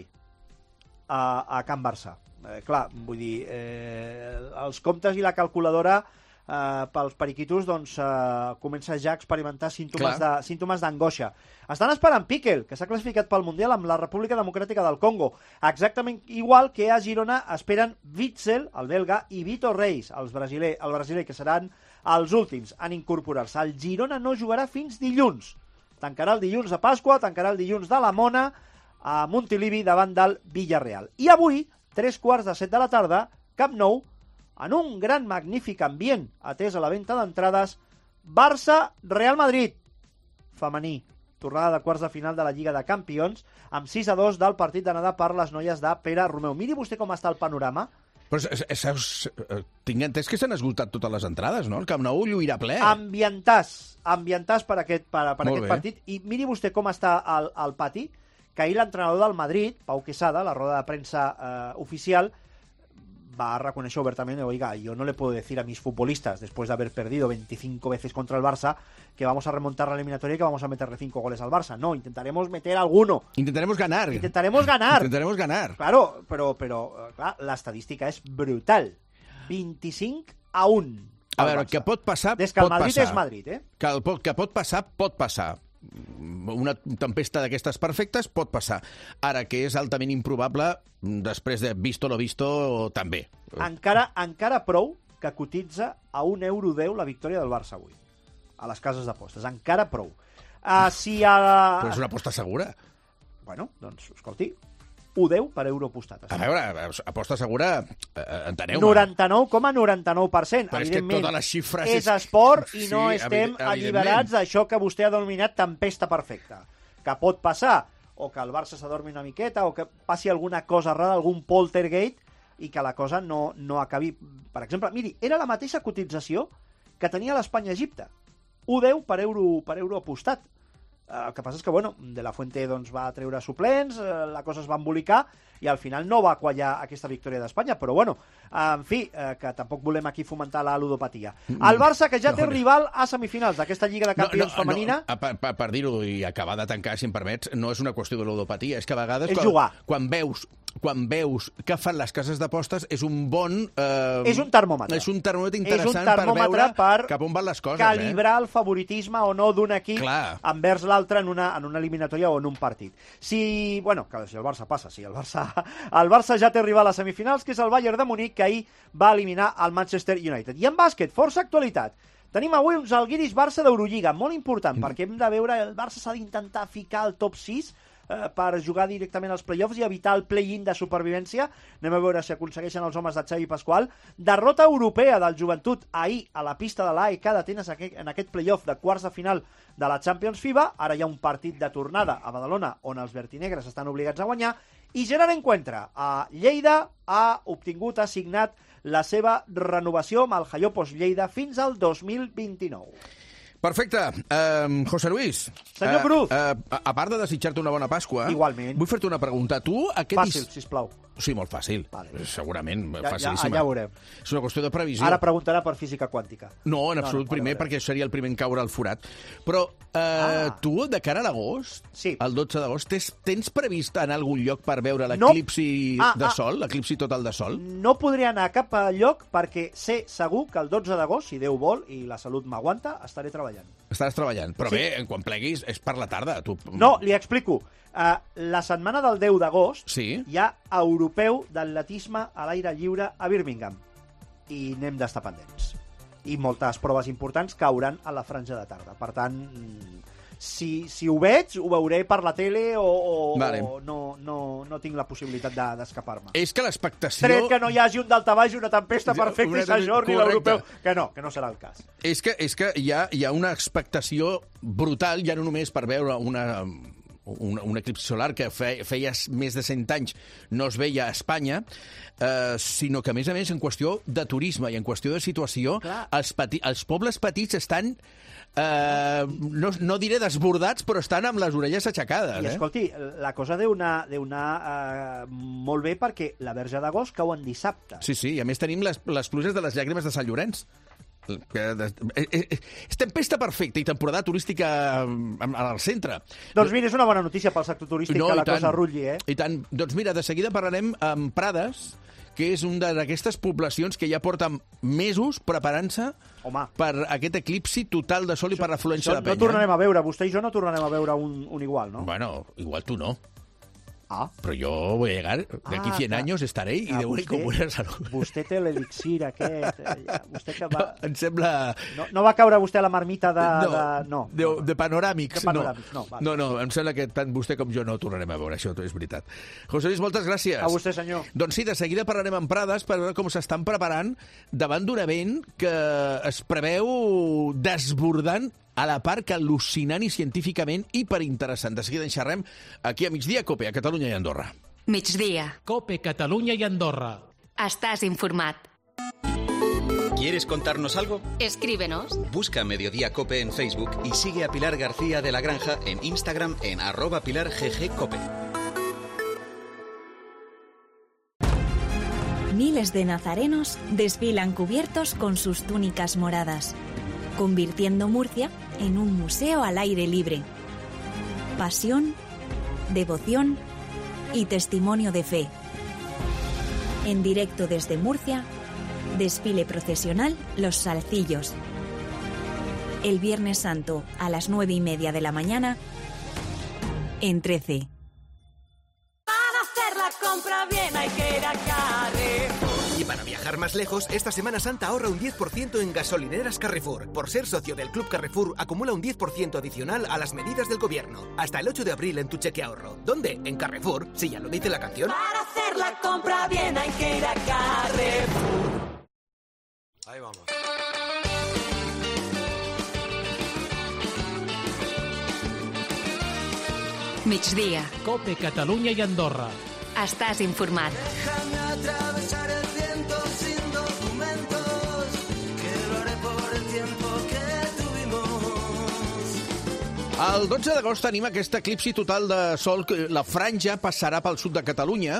a, a Can Barça. Eh, clar, vull dir, eh, els comptes i la calculadora eh, pels periquitos doncs, eh, comença ja a experimentar símptomes de, símptomes d'angoixa. Estan esperant Piquel, que s'ha classificat pel Mundial amb la República Democràtica del Congo. Exactament igual que a Girona esperen Witzel, el belga, i Vitor Reis, els brasiler, el brasiler, que seran els últims en incorporar-se. El Girona no jugarà fins dilluns. Tancarà el dilluns de Pasqua, tancarà el dilluns de la Mona a Montilivi davant del Villarreal. I avui, tres quarts de set de la tarda, Camp Nou, en un gran magnífic ambient, atès a la venda d'entrades, Barça-Real Madrid, femení, tornada de quarts de final de la Lliga de Campions, amb sis a dos del partit d'anada per les noies de Pere Romeu. Miri vostè com està el panorama. Però saps, tinc entès que s'han esgotat totes les entrades, no? El Camp Nou lluirà ple. Ambientàs, ambientàs per aquest, per, per aquest partit. I miri vostè com està el, el pati, que ahir l'entrenador del Madrid, Pau Quesada, la roda de premsa eh, oficial, va a reconocer obertamente, oiga, yo no le puedo decir a mis futbolistas, después de haber perdido veinticinco veces contra el Barça, que vamos a remontar la eliminatoria y que vamos a meterle cinco goles al Barça. No, intentaremos meter alguno. Intentaremos ganar. Intentaremos ganar. Intentaremos ganar. Claro, però, però clar, l'estadística és brutal. vint-i-cinc a un. A veure, que pot passar, Des que el pot Madrid passar. és Madrid, eh? Que, el, que pot passar, pot passar. Una tempesta d'aquestes perfectes pot passar. Ara, que és altament improbable, després de visto lo visto, també. Encara, encara prou que cotitza a un euro deu la victòria del Barça avui, a les cases d'apostes. Encara prou. Uh, si a... Però és una aposta segura. Bueno, doncs, escolti, un deu per euro apostat. A veure, aposta segura, eh, enteneu-me. noranta-nou coma noranta-nou per cent. Però és que totes les xifres... És esport i sí, no estem alliberats d'això que vostè ha denominat tempesta perfecta. Que pot passar, o que el Barça s'adormi una miqueta, o que passi alguna cosa rara, algun poltergeist, i que la cosa no, no acabi... Per exemple, miri, era la mateixa cotització que tenia l'Espanya-Egipte. un deu per euro, per euro apostat. El que passa és que, bueno, De La Fuente doncs, va treure suplents, la cosa es va embolicar i al final no va quallar aquesta victòria d'Espanya, però bueno, en fi, que tampoc volem aquí fomentar la ludopatia. El Barça, que ja té rival a semifinals d'aquesta Lliga de Campions no, no, femenina... No, per, per, per dir-ho i acabar de tancar, si em permets, no és una qüestió de ludopatia, és que a vegades... És quan, jugar. Quan veus, quan veus què fan les cases d'apostes, és un bon... Eh, és un termòmetre. És un termòmetre interessant un termòmetre per veure per cap on van les coses. Calibrar eh? el favoritisme o no d'un equip Clar. envers l'altre en una, en una eliminatòria o en un partit. Si, bueno, que si el Barça passa, si el Barça... El Barça ja té rival a semifinals, que és el Bayern de Munic, que ahir va eliminar el Manchester United. I en bàsquet, força actualitat. Tenim avui uns Žalgiris Barça d'Eurolliga, molt important, mm. perquè hem de veure, el Barça s'ha d'intentar ficar al top sis eh, per jugar directament als play-offs i evitar el play-in de supervivència. Anem a veure si aconsegueixen els homes de Xavi Pasqual. Derrota europea del Joventut ahir a la pista de l'A E K d'Atenes en aquest play-off de quarts de final de la Champions FIBA. Ara hi ha un partit de tornada a Badalona on els vertinegres estan obligats a guanyar. I Gerard Encuentra, a Lleida, ha obtingut, ha signat la seva renovació amb el Jaiopos Lleida fins al dos mil vint-i-nou. Perfecte. Uh, José Luis. Senyor Cruz. Uh, uh, a part de desitjar-te una bona Pasqua... Igualment. Vull fer-te una pregunta. Tu, aquest... Fàcil, is... sisplau. Sí, molt fàcil. Vale. Segurament, ja, facilíssima. Ja, ja veurem. És una qüestió de previsió. Ara preguntarà per física quàntica. No, en absolut, no, no, primer, perquè seria el primer en caure al forat. Però eh, ah. tu, de cara a l'agost, sí. el dotze d'agost, tens, tens previst anar a algun lloc per veure l'eclipsi no. ah, de sol, ah. l'eclipsi total de sol? No podria anar a cap lloc perquè sé segur que el dotze d'agost, si Déu vol i la salut m'aguanta, estaré treballant. Estaràs treballant. Però sí. bé, quan pleguis, és per la tarda. Tu... No, li explico. Uh, la setmana del deu d'agost sí. hi ha europeu d'atletisme a l'aire lliure a Birmingham. I n'hem d'estar pendents. I moltes proves importants cauran a la franja de tarda. Per tant, si, si ho veig, ho veuré per la tele o, o, vale. o no, no, no tinc la possibilitat de, d'escapar-me. És que l'expectació... Tret que no hi hagi un daltabaix i una tempesta perfecta i s'ajorni l'europeu. Que no, que no serà el cas. És que, és que hi, ha, hi ha una expectació brutal, ja no només per veure una... un, un eclipsi solar que fe, feia més de cent anys no es veia a Espanya, eh, sinó que, a més a més, en qüestió de turisme i en qüestió de situació, els, peti, els pobles petits estan, eh, no, no diré desbordats, però estan amb les orelles aixecades. I, eh? escolti, la cosa deu anar, deu anar eh, molt bé perquè la Verge d'Agost cau en dissabte. Sí, sí, i a més tenim les, les pluges de les llàgrimes de Sant Llorenç. Que, és tempesta perfecta i temporada turística al centre. Doncs mira, és una bona notícia pel sector turístic no, que la tant, cosa rutlli, eh? I tant. Doncs mira, de seguida parlarem amb Prades, que és una d'aquestes poblacions que ja porten mesos preparant-se per aquest eclipsi total de sol i per l'afluència de penya. No tornarem a veure, vostè i jo no tornarem a veure un, un igual, no? Bueno, igual tu no. Ah. Però jo voy a llegar, de aquí cien ah, años estaré y ah, de buena y con buena salud. Vostè té l'elixir aquest. Eh, vostè que va... no, em sembla... No, no va caure vostè a la marmita de... No, de, no, de, no. de panoràmics. De panoràmics, no. No, no, no, em sembla que tant vostè com jo no tornarem a veure, això és veritat. José Luis, moltes gràcies. A vostè, senyor. Doncs sí, de seguida parlarem amb Prades per veure com s'estan preparant davant d'un event que es preveu desbordant a la part que al·lucinant i científicament hiperinteressant. De seguida en xerrem aquí a Migdia, COPE, a Catalunya i Andorra. Migdia. COPE, Catalunya y Andorra. Estás informat. ¿Quieres contarnos algo? Escríbenos. Busca Mediodía Cope en Facebook y sigue a Pilar García de la Granja en Instagram en arroba Pilar G G Cope. Miles de nazarenos desfilan cubiertos con sus túnicas moradas, convirtiendo Murcia en un museo al aire libre. Pasión, devoción y testimonio de fe. En directo desde Murcia, desfile procesional Los Salcillos. El Viernes Santo a las nueve y media de la mañana en trece. Para hacer la compra bien hay que ir a Carrefour. Y para viajar más lejos, esta Semana Santa ahorra un diez por ciento en gasolineras Carrefour. Por ser socio del Club Carrefour, acumula un diez por ciento adicional a las medidas del gobierno. Hasta el ocho de abril en tu cheque ahorro. ¿Dónde? En Carrefour, si ya lo dice la canción. Para hacer la compra bien hay que ir a Carrefour. Ahí vamos. Migdia. COPE, Catalunya i Andorra. Estàs informat. Déjame atravesar el viento sin documentos, que lo haré por el tiempo que tuvimos. El dotze d'agost tenim aquest eclipsi total de sol. La franja passarà pel sud de Catalunya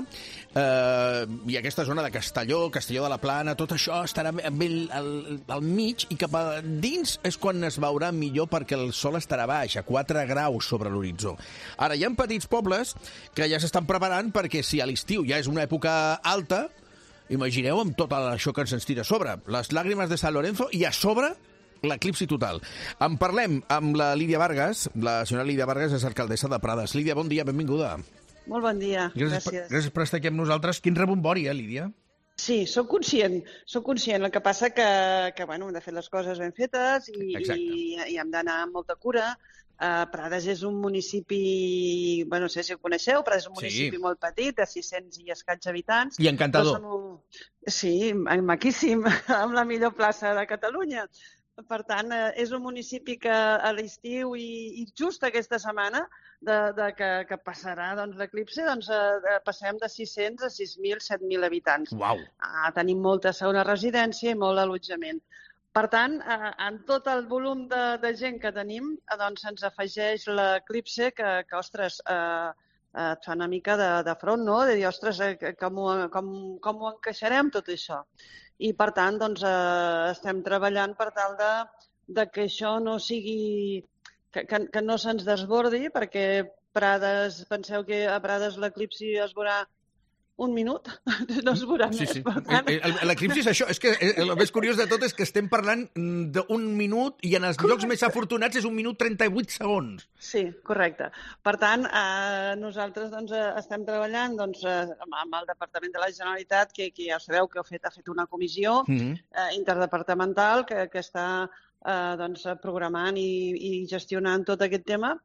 eh, i aquesta zona de Castelló, Castelló de la Plana, tot això estarà ben al, al mig i cap a dins és quan es veurà millor perquè el sol estarà baix, a quatre graus sobre l'horitzó. Ara, hi ha petits pobles que ja s'estan preparant perquè si a l'estiu ja és una època alta, imagineu amb tot això que ens tira a sobre. Les làgrimes de Sant Lorenzo i a sobre l'eclipsi total. En parlem amb la Lídia Vargas. La senyora Lídia Vargas és alcaldessa de Prades. Lídia, bon dia, benvinguda. Molt bon dia, gràcies. Gràcies, gràcies per estar aquí amb nosaltres. Quin rebombori, eh, Lídia? Sí, sóc conscient, sóc conscient. El que passa que, que bueno, hem de fer les coses ben fetes i, i, i hem d'anar amb molta cura. Uh, Prades és un municipi, bueno, no sé si ho coneixeu, Prades és un municipi sí. molt petit, de sis-cents i escaig habitants. I encantador. Un... Sí, maquíssim, amb la millor plaça de Catalunya. Per tant, és un municipi que a l'estiu i, i just aquesta setmana de, de que, que passarà doncs, l'eclipsi, doncs, eh, passem de sis-cents a sis mil, set mil habitants. Uau. Ah, tenim molta segona residència i molt allotjament. Per tant, eh, en tot el volum de, de gent que tenim, eh, doncs se'ns afegeix l'eclipsi que, que, ostres, eh, eh, et fa una mica de, de front, no? De dir, ostres, eh, com, ho, com, com ho encaixarem tot això? I, per tant, doncs, eh, estem treballant per tal de, de que això no sigui... que, que, que no se'ns desbordi, perquè Prades, penseu que a Prades l'eclipsi es veurà un minut, no es veurà sí, més. Sí. Tant... L'eclipsi és això. És que el més curiós de tot és que estem parlant d'un minut i en els correcte. Llocs més afortunats és un minut trenta-vuit segons. Sí, correcte. Per tant, eh, nosaltres doncs, estem treballant doncs, amb el Departament de la Generalitat, que, que ja sabeu que ha fet, ha fet una comissió mm-hmm. eh, interdepartamental que, que està eh, doncs, programant i, i gestionant tot aquest tema.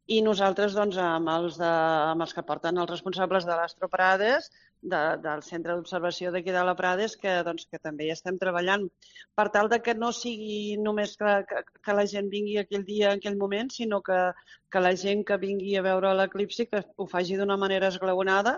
i nosaltres doncs, amb, els de, amb els que porten els responsables de l'Astro Prades, de, del centre d'observació d'aquí de la Prades, que, doncs, que també hi estem treballant per tal de que no sigui només que, que, que la gent vingui aquell dia, en aquell moment, sinó que, que la gent que vingui a veure l'eclipsi que ho faci d'una manera esglaonada,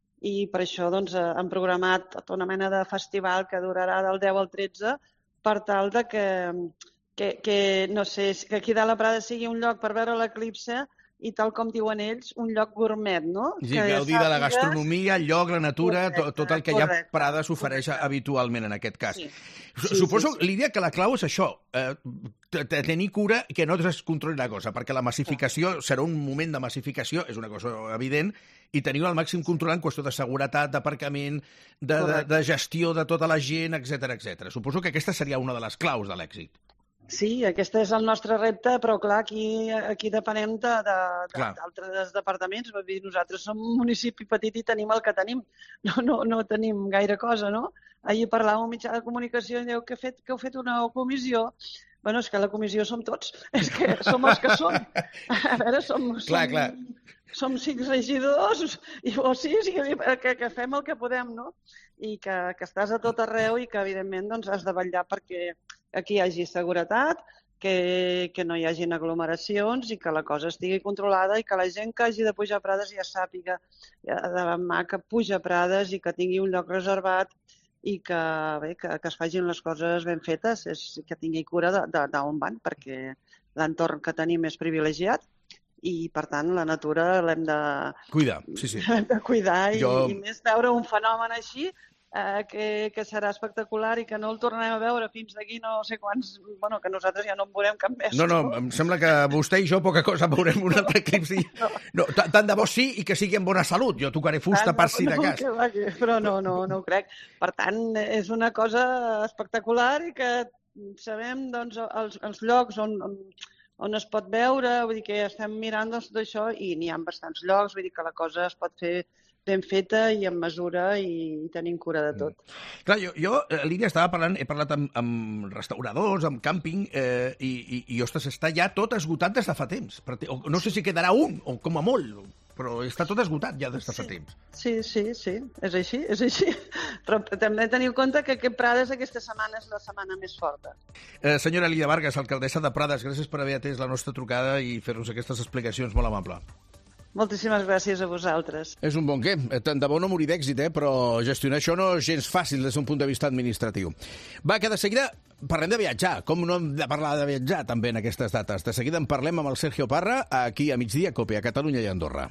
i per això doncs, hem programat tota una mena de festival que durarà del deu al tretze per tal de que, que, que, no sé, que aquí de la Prada sigui un lloc per veure l'eclipse i tal com diuen ells, un lloc gourmet, no? Sí, que gaudir de la gastronomia, el lloc, la natura, correcte, tot el que ja Prada s'ofereix habitualment en aquest cas. Sí. Sí, Suposo, sí, sí. Lídia, que la clau és això, eh, tenir cura que no es controli la cosa, perquè la massificació serà un moment de massificació, és una cosa evident, i tenir-ho al màxim control en qüestió de seguretat, d'aparcament, de, de, de gestió de tota la gent, etcètera, etcètera. Suposo que aquesta seria una de les claus de l'èxit. Sí, aquest és el nostre repte, però clar, aquí, aquí depenem d'altres de, de, departaments. Dir, nosaltres som un municipi petit i tenim el que tenim. No, no, no tenim gaire cosa, no? Ahir parlàvem un mitjà de comunicació i diu que, fet, que heu fet una comissió. Bueno, és que la comissió som tots. És que som els que som. A veure, som, som, clar, clar. som cinc regidors i, o sis i que, que fem el que podem, no? I que, que estàs a tot arreu i que, evidentment, doncs, has de vetllar perquè aquí hi hagi seguretat, que, que no hi hagin aglomeracions i que la cosa estigui controlada i que la gent que hagi de pujar a Prades ja sàpiga de mà que puja a Prades i que tingui un lloc reservat i que, bé, que, que es facin les coses ben fetes, és, que tingui cura d'on van, perquè l'entorn que tenim és privilegiat i, per tant, la natura l'hem de... Cuidar, sí, sí. L'hem de cuidar i, jo... i més veure un fenomen així Eh, que, que serà espectacular i que no el tornarem a veure fins d'aquí no sé quants... Bueno, que nosaltres ja no en veurem cap més. No, no, em sembla que vostè i jo poca cosa veurem un altre eclipsi. No. No, tant de bo sí i que sigui en bona salut. Jo tocaré fusta per si de cas. No, que, però no, no, no ho crec. Per tant, és una cosa espectacular i que sabem doncs, els, els llocs on, on, on es pot veure, vull dir que estem mirant doncs, tot això i n'hi ha bastants llocs, vull dir que la cosa es pot fer ben feta i amb mesura i, i tenim cura de tot. Mm. Clar, jo, jo, Lídia, estava parlant, he parlat amb, amb restauradors, amb càmping, eh, i, i, i, ostres, està ja tot esgotat des de fa temps. No sé si quedarà un, o com a molt, però està tot esgotat ja des de fa temps. Sí, sí, sí, és així, és així. Però també teniu en compte que, que Prades aquesta setmana és la setmana més forta. Eh, senyora Lídia Vargas, alcaldessa de Prades, gràcies per haver atès la nostra trucada i fer-nos aquestes explicacions molt amable. Moltíssimes gràcies a vosaltres. És un bon què. Tant de bo no morir d'èxit, eh? Però gestionar això no és gens fàcil des d'un punt de vista administratiu. Va, que de seguida parlem de viatjar. Com no hem de parlar de viatjar també en aquestes dates? De seguida en parlem amb el Sergio Parra, aquí a migdia, COPE, a Catalunya i Andorra.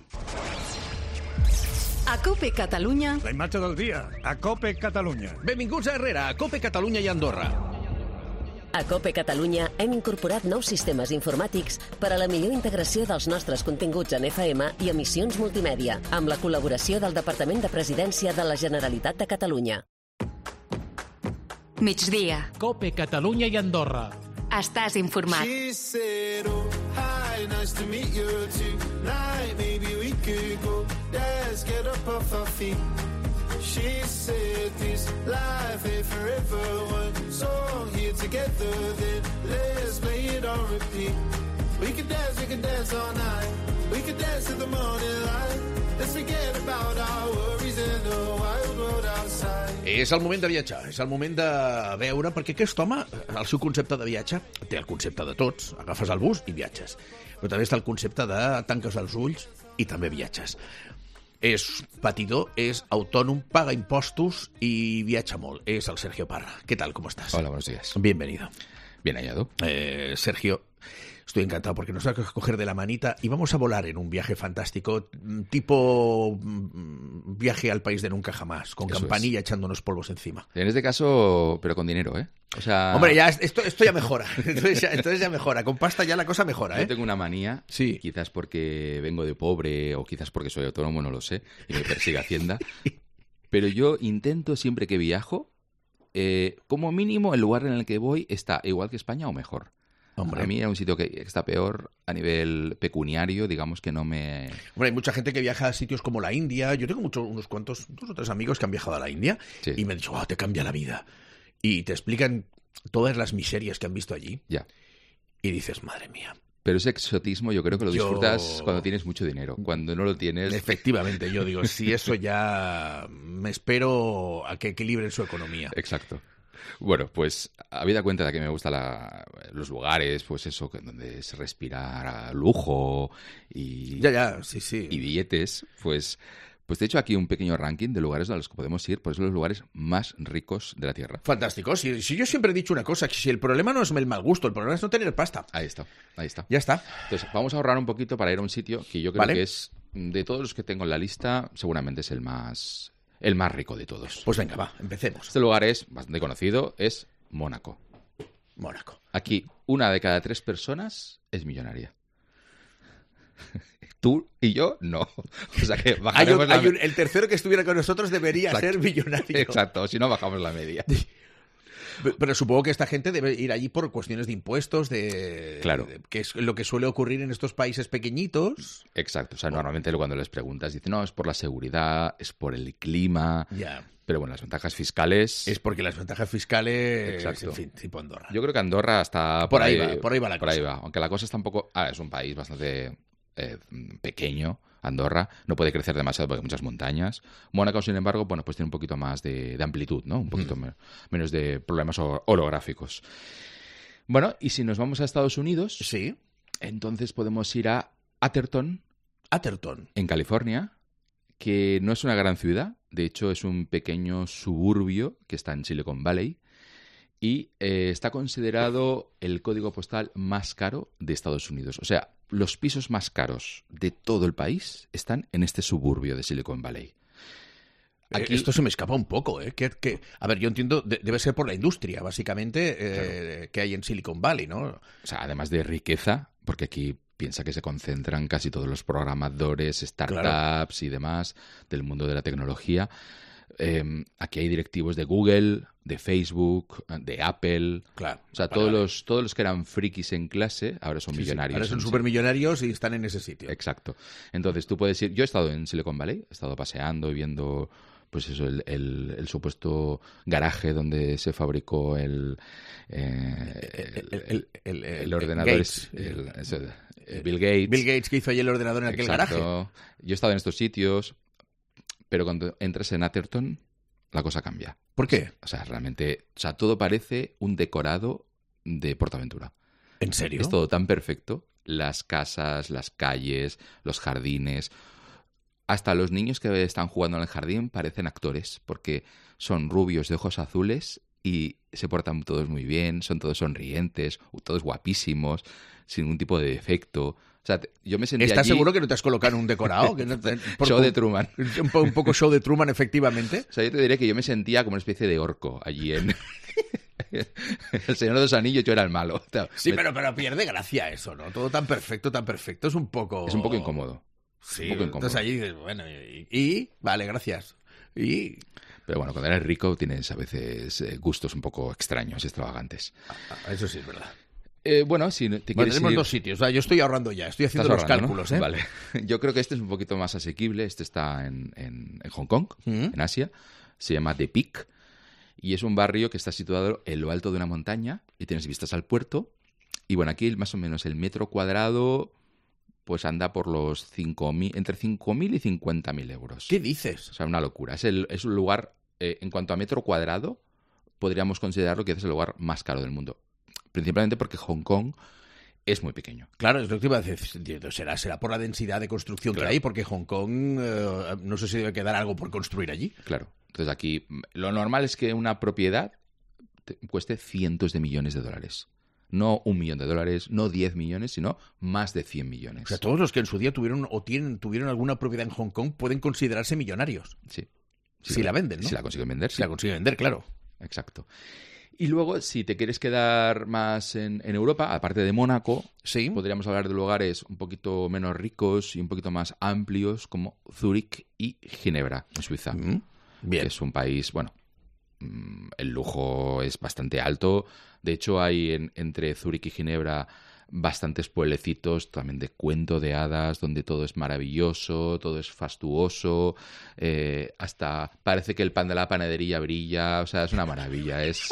A COPE Catalunya... La imatge del dia, a COPE Catalunya. Benvinguts a Herrera, a COPE Catalunya i Andorra. A COPE Catalunya hem incorporat nous sistemes informàtics per a la millor integració dels nostres continguts en F M i emissions multimèdia, amb la col·laboració del Departament de Presidència de la Generalitat de Catalunya. Migdia. COPE Catalunya i Andorra. Estàs informat. She said, oh, hi, nice to meet you tonight. Maybe we could go dance, get up off our feet. She said this life ain't forever. One song here together, then let's play it on repeat. We can dance, we can dance all night. We can dance to the morning light. Let's forget about our worries in the wild world outside. És el moment de viatjar, és el moment de veure, perquè aquest home, el seu concepte de viatge, té el concepte de tots, agafes el bus i viatges. Però també està el concepte de tanques els ulls i també viatges. És patidor, és autònom, paga impostos y viaja molt. Es el Sergio Parra. ¿Qué tal? ¿Cómo estás? Hola, buenos días. Bienvenido. Bien hallado. Eh, Sergio, estoy encantado porque nos vas a coger de la manita y vamos a volar en un viaje fantástico, tipo viaje al país de nunca jamás, con Eso campanilla es. echándonos polvos encima. En este caso, pero con dinero, ¿eh? O sea... Hombre, ya esto, esto ya mejora. Entonces ya, entonces ya mejora. Con pasta ya la cosa mejora, ¿eh? Yo tengo una manía, sí. Quizás porque vengo de pobre o quizás porque soy autónomo, no lo sé, y me persigue Hacienda. Pero yo intento siempre que viajo, eh, como mínimo el lugar en el que voy está igual que España o mejor. Hombre. A mí es un sitio que está peor a nivel pecuniario, digamos que no me... Hombre, hay mucha gente que viaja a sitios como la India. Yo tengo muchos, unos cuantos, dos o tres amigos que han viajado a la India sí. y me han dicho, oh, te cambia la vida. Y te explican todas las miserias que han visto allí. Ya. Y dices, madre mía, Pero ese exotismo yo creo que lo Yo- disfrutas cuando tienes mucho dinero. Cuando no lo tienes... Efectivamente, yo digo, si eso ya me espero a que equilibren su economía. Exacto. Bueno, pues habida cuenta de que me gustan los lugares, pues eso, que- donde se respira lujo y, Ya, ya, sí, sí. y billetes, pues, pues te he hecho aquí un pequeño ranking de lugares a los que podemos ir, pues son los lugares más ricos de la Tierra. Fantástico. Si, si yo siempre he dicho una cosa, que si el problema no es el mal gusto, el problema es no tener pasta. Ahí está, ahí está. Ya está. Entonces, vamos a ahorrar un poquito para ir a un sitio que yo creo Vale. que es, de todos los que tengo en la lista, seguramente es el más, el más rico de todos. Pues venga, va, empecemos. Este lugar es bastante conocido, es Mónaco. Mónaco. Aquí, una de cada tres personas es millonaria. Tú y yo, no. O sea que Hay bajaremos un- la hay un- el tercero que estuviera con nosotros debería Exacto. ser millonario. Exacto, si no bajamos la media. Pero, pero supongo que esta gente debe ir allí por cuestiones de impuestos, de, Claro. de- que es lo que suele ocurrir en estos países pequeñitos. Exacto, o sea, normalmente cuando les preguntas dicen, no, es por la seguridad, es por el clima. Ya. Pero bueno, las ventajas fiscales... Es porque las ventajas fiscales, Exacto. en fin, tipo Andorra. Yo creo que Andorra está... Por ahí va, por ahí va la por ahí cosa. va. Aunque la cosa está un poco... Ah, es un país bastante eh, pequeño, Andorra. No puede crecer demasiado porque hay muchas montañas. Mónaco, sin embargo, bueno, pues tiene un poquito más de, de amplitud, ¿no? Un poquito me- menos de problemas o- orográficos. Bueno, y si nos vamos a Estados Unidos... Sí. Entonces podemos ir a Atherton. Atherton. En California, que no es una gran ciudad, de hecho es un pequeño suburbio que está en Silicon Valley y eh, está considerado el código postal más caro de Estados Unidos. O sea, los pisos más caros de todo el país están en este suburbio de Silicon Valley. Aquí... Esto se me escapa un poco, ¿eh? Que, que- a ver, yo entiendo, de- debe ser por la industria, básicamente, eh, que hay en Silicon Valley, ¿no? O sea, además de riqueza, porque aquí piensa que se concentran casi todos los programadores, startups Claro. y demás del mundo de la tecnología. Eh, aquí hay directivos de Google, de Facebook, de Apple. Claro. O sea, Vale, todos, vale. Los, todos los que eran frikis en clase ahora son Sí, sí, millonarios. ahora son en- supermillonarios y están en ese sitio. Exacto. Entonces tú puedes ir... Yo he estado en Silicon Valley, he estado paseando y viendo... Pues eso, el, el, el supuesto garaje donde se fabricó el, eh, el, el, el- el ordenador. Gates. es- el- eso, eh, Bill Gates. Bill Gates que hizo ahí el ordenador en aquel Exacto. garaje. Yo he estado en estos sitios, pero cuando entras en Atherton, la cosa cambia. ¿Por qué? O sea, realmente, o sea, todo parece un decorado de PortAventura. ¿En serio? Es todo tan perfecto. Las casas, las calles, los jardines. Hasta los niños que están jugando en el jardín parecen actores, porque son rubios de ojos azules y se portan todos muy bien, son todos sonrientes, todos guapísimos, sin ningún tipo de defecto. O sea, te- yo me sentía ¿Estás allí... seguro que no te has colocado en un decorado? Que no te- por- Show de Truman. Un, po- un poco show de Truman, efectivamente. O sea, yo te diré que yo me sentía como una especie de orco allí en... El Señor de los Anillos, yo era el malo. O sea, Sí, me- pero, pero pierde gracia eso, ¿no? Todo tan perfecto, tan perfecto, es un poco... Es un poco incómodo. Sí, un poco incómodo. entonces allí dices, bueno, y, y- vale, gracias. Y Pero bueno, cuando eres rico tienes a veces eh, gustos un poco extraños y extravagantes. ah, eso sí es verdad. Eh, bueno, si te Bueno, quieres tenemos ir... dos sitios, o sea, yo estoy ahorrando ya, estoy haciendo Estás los ahorrando, ¿no? cálculos, ¿eh? Vale. Yo creo que este es un poquito más asequible. Este está en, en- en Hong Kong, Mm. en Asia. Se llama The Peak. Y es un barrio que está situado en lo alto de una montaña y tienes vistas al puerto. Y bueno, aquí más o menos el metro cuadrado pues anda por los cinco mil, entre cinco mil y cincuenta mil euros. ¿Qué dices? O sea, una locura. Es, el, es un lugar, eh, en cuanto a metro cuadrado, podríamos considerarlo que es el lugar más caro del mundo. Principalmente porque Hong Kong es muy pequeño. Claro, es lo que te iba a decir. Será, será por la densidad de construcción Claro. que hay, porque Hong Kong, eh, no sé si debe quedar algo por construir allí. Claro. Entonces aquí mm, lo normal es que una propiedad te- cueste cientos de millones de dólares. No un millón de dólares, no diez millones, sino más de cien millones. O sea, todos los que en su día tuvieron o tienen, tuvieron alguna propiedad en Hong Kong pueden considerarse millonarios. Sí. Si la venden, ¿no? Si la consiguen vender, Si sí. la consiguen vender, claro. Exacto. Y luego, si te quieres quedar más en, en Europa, aparte de Mónaco, sí, podríamos hablar de lugares un poquito menos ricos y un poquito más amplios, como Zúrich y Ginebra, en Suiza. Mm, bien. Que es un país, bueno, mm, el lujo es bastante alto. De hecho, hay en- entre Zúrich y Ginebra bastantes pueblecitos también de cuento de hadas, donde todo es maravilloso, todo es fastuoso, eh, hasta parece que el pan de la panadería brilla, o sea, es una maravilla, es...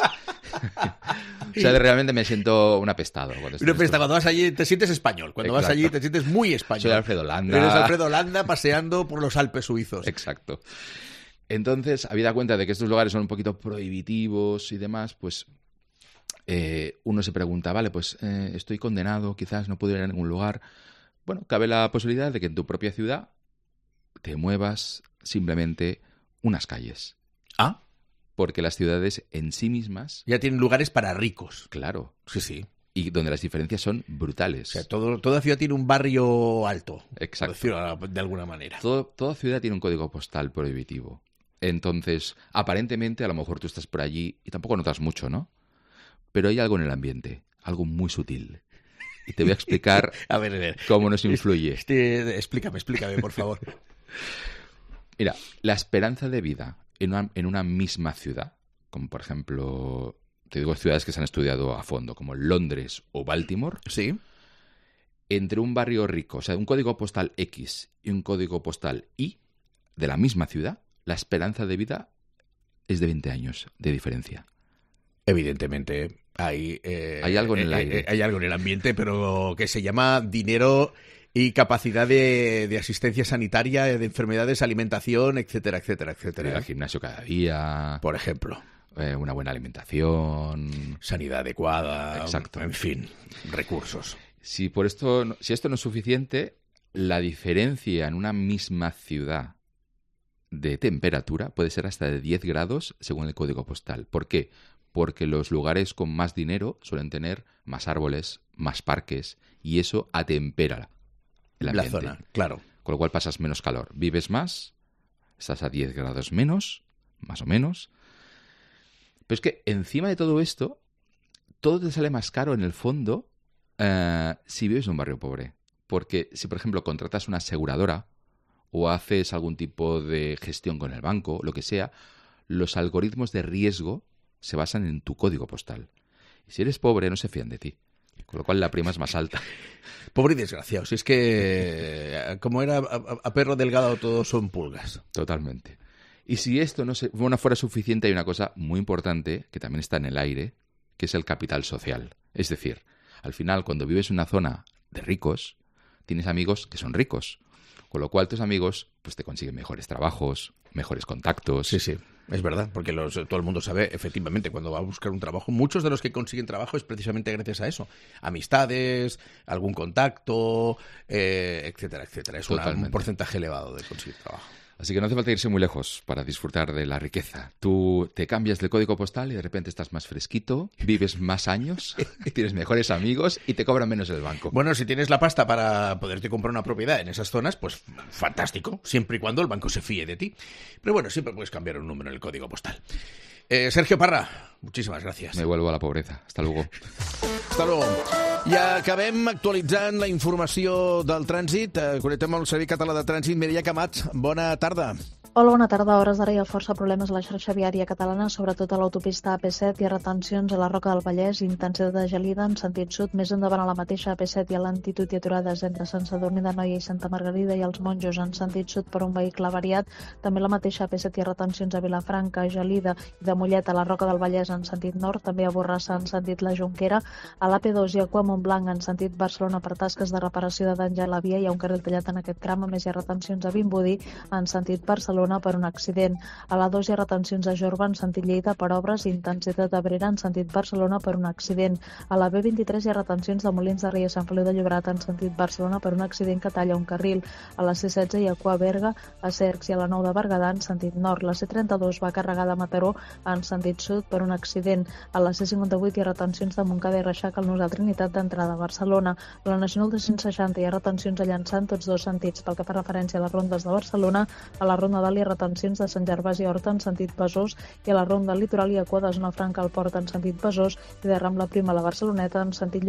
O sea, realmente me siento un apestado. Cuando, un apestado. Cuando vas allí te sientes español. Cuando Exacto. vas allí te sientes muy español. Soy Alfredo Landa. Eres Alfredo Landa paseando por los Alpes suizos. Exacto. Entonces, habida cuenta de que estos lugares son un poquito prohibitivos y demás, pues eh, uno se pregunta, vale, pues eh, estoy condenado, quizás no puedo ir a ningún lugar. Bueno, cabe la posibilidad de que en tu propia ciudad te muevas simplemente unas calles. Ah. Porque las ciudades en sí mismas... Ya tienen lugares para ricos. Claro. Sí, sí. Y donde las diferencias son brutales. O sea, todo, toda ciudad tiene un barrio alto. Exacto. Por decirlo de alguna manera. Todo, toda ciudad tiene un código postal prohibitivo. Entonces, aparentemente, a lo mejor tú estás por allí y tampoco notas mucho, ¿no? Pero hay algo en el ambiente, algo muy sutil. Y te voy a explicar a ver, a ver. cómo nos influye. Este, explícame, explícame, por favor. Mira, la esperanza de vida en una, en una misma ciudad, como por ejemplo, te digo ciudades que se han estudiado a fondo, como Londres o Baltimore, sí, entre un barrio rico, o sea, un código postal X y un código postal Y de la misma ciudad, la esperanza de vida es de veinte años de diferencia. Evidentemente hay, eh, hay algo en el aire. Eh, hay algo en el ambiente, pero que se llama dinero y capacidad de, de asistencia sanitaria, de enfermedades, alimentación, etcétera, etcétera, etcétera. Ir al gimnasio cada día. Por ejemplo. Eh, una buena alimentación. Sanidad adecuada. Exacto. En fin, recursos. Si, por esto, si esto no es suficiente, la diferencia en una misma ciudad de temperatura puede ser hasta de diez grados según el código postal. ¿Por qué? Porque los lugares con más dinero suelen tener más árboles, más parques, y eso atempera el ambiente. La zona, claro. Con lo cual pasas menos calor. Vives más, estás a diez grados menos, más o menos. Pero es que encima de todo esto, todo te sale más caro en el fondo uh, si vives en un barrio pobre. Porque si, por ejemplo, contratas una aseguradora o haces algún tipo de gestión con el banco, lo que sea, los algoritmos de riesgo se basan en tu código postal. Y si eres pobre, no se fían de ti. Con lo cual la prima es más alta. Pobre y desgraciado. Si es que, como era a, a perro delgado, todos son pulgas. Totalmente. Y si esto no, se, no fuera suficiente, hay una cosa muy importante que también está en el aire, que es el capital social. Es decir, al final, cuando vives en una zona de ricos, tienes amigos que son ricos. Con lo cual tus amigos pues te consiguen mejores trabajos, mejores contactos. Sí, sí. Es verdad, porque los, todo el mundo sabe, efectivamente, cuando va a buscar un trabajo, muchos de los que consiguen trabajo es precisamente gracias a eso. Amistades, algún contacto, eh, etcétera, etcétera. Es una, un porcentaje elevado de conseguir trabajo. Así que no hace falta irse muy lejos para disfrutar de la riqueza. Tú te cambias del código postal y de repente estás más fresquito, vives más años, tienes mejores amigos y te cobran menos el banco. Bueno, si tienes la pasta para poderte comprar una propiedad en esas zonas, pues fantástico, siempre y cuando el banco se fíe de ti. Pero bueno, siempre puedes cambiar un número en el código postal. Eh, Sergio Parra, muchísimas gracias. Me vuelvo a la pobreza. Hasta luego. Hasta luego. I acabem actualitzant la informació del trànsit. Connectem amb el Servei Català de Trànsit. Mireia Camats, bona tarda. Hola, bona tarda. A hores d'ara hi ha força problemes a la xarxa viària catalana, sobretot a l'autopista A P set. Hi ha retencions a la Roca del Vallès, intensitat de gelida en sentit sud. Més endavant a la mateixa A P set hi ha lentitud i aturades entre Sant Sadurní d'Anoia i Santa Margarida i els Monjos en sentit sud per un vehicle variat. També a la mateixa A P set hi ha retencions a Vilafranca, Gelida i de Mollet a la Roca del Vallès en sentit nord, també a Borrassà en sentit la Jonquera. A l'A P dos i a Cua Montblanc en sentit Barcelona per tasques de reparació de danys a la via. Hi ha un carril tallat en aquest tram, a més hi ha retencions a Vimbodí en sentit Barcelona per un accident. A l'A dos hi ha retencions a Jorba en sentit Lleida per obres i intensitat a Abrera en sentit Barcelona per un accident. A la B vint-i-tres hi ha retencions de Molins de Rei a Sant Feliu de Llobregat en sentit Barcelona per un accident que talla un carril. A la C setze hi ha Cua Berga, a Cercs i a la nou de Berguedà en sentit nord. La C trenta-dos va carregada a Mataró en sentit sud per un accident. A la C cinquanta-vuit hi ha retencions de Montcada i Reixac al nus de Trinitat d'entrada a Barcelona. A la Nacional dos cents seixanta hi ha retencions a Llançà en tots dos sentits. Pel que fa referència a les rondes de Barcelona, a la Ronda d'Alt hi ha retencions de Sant Gervasi i Horta en sentit Besòs i a la Ronda del Litoral hi ha Cua de Zona Franca al Port en sentit Besòs i de Rambla Prima a la Barceloneta en sentit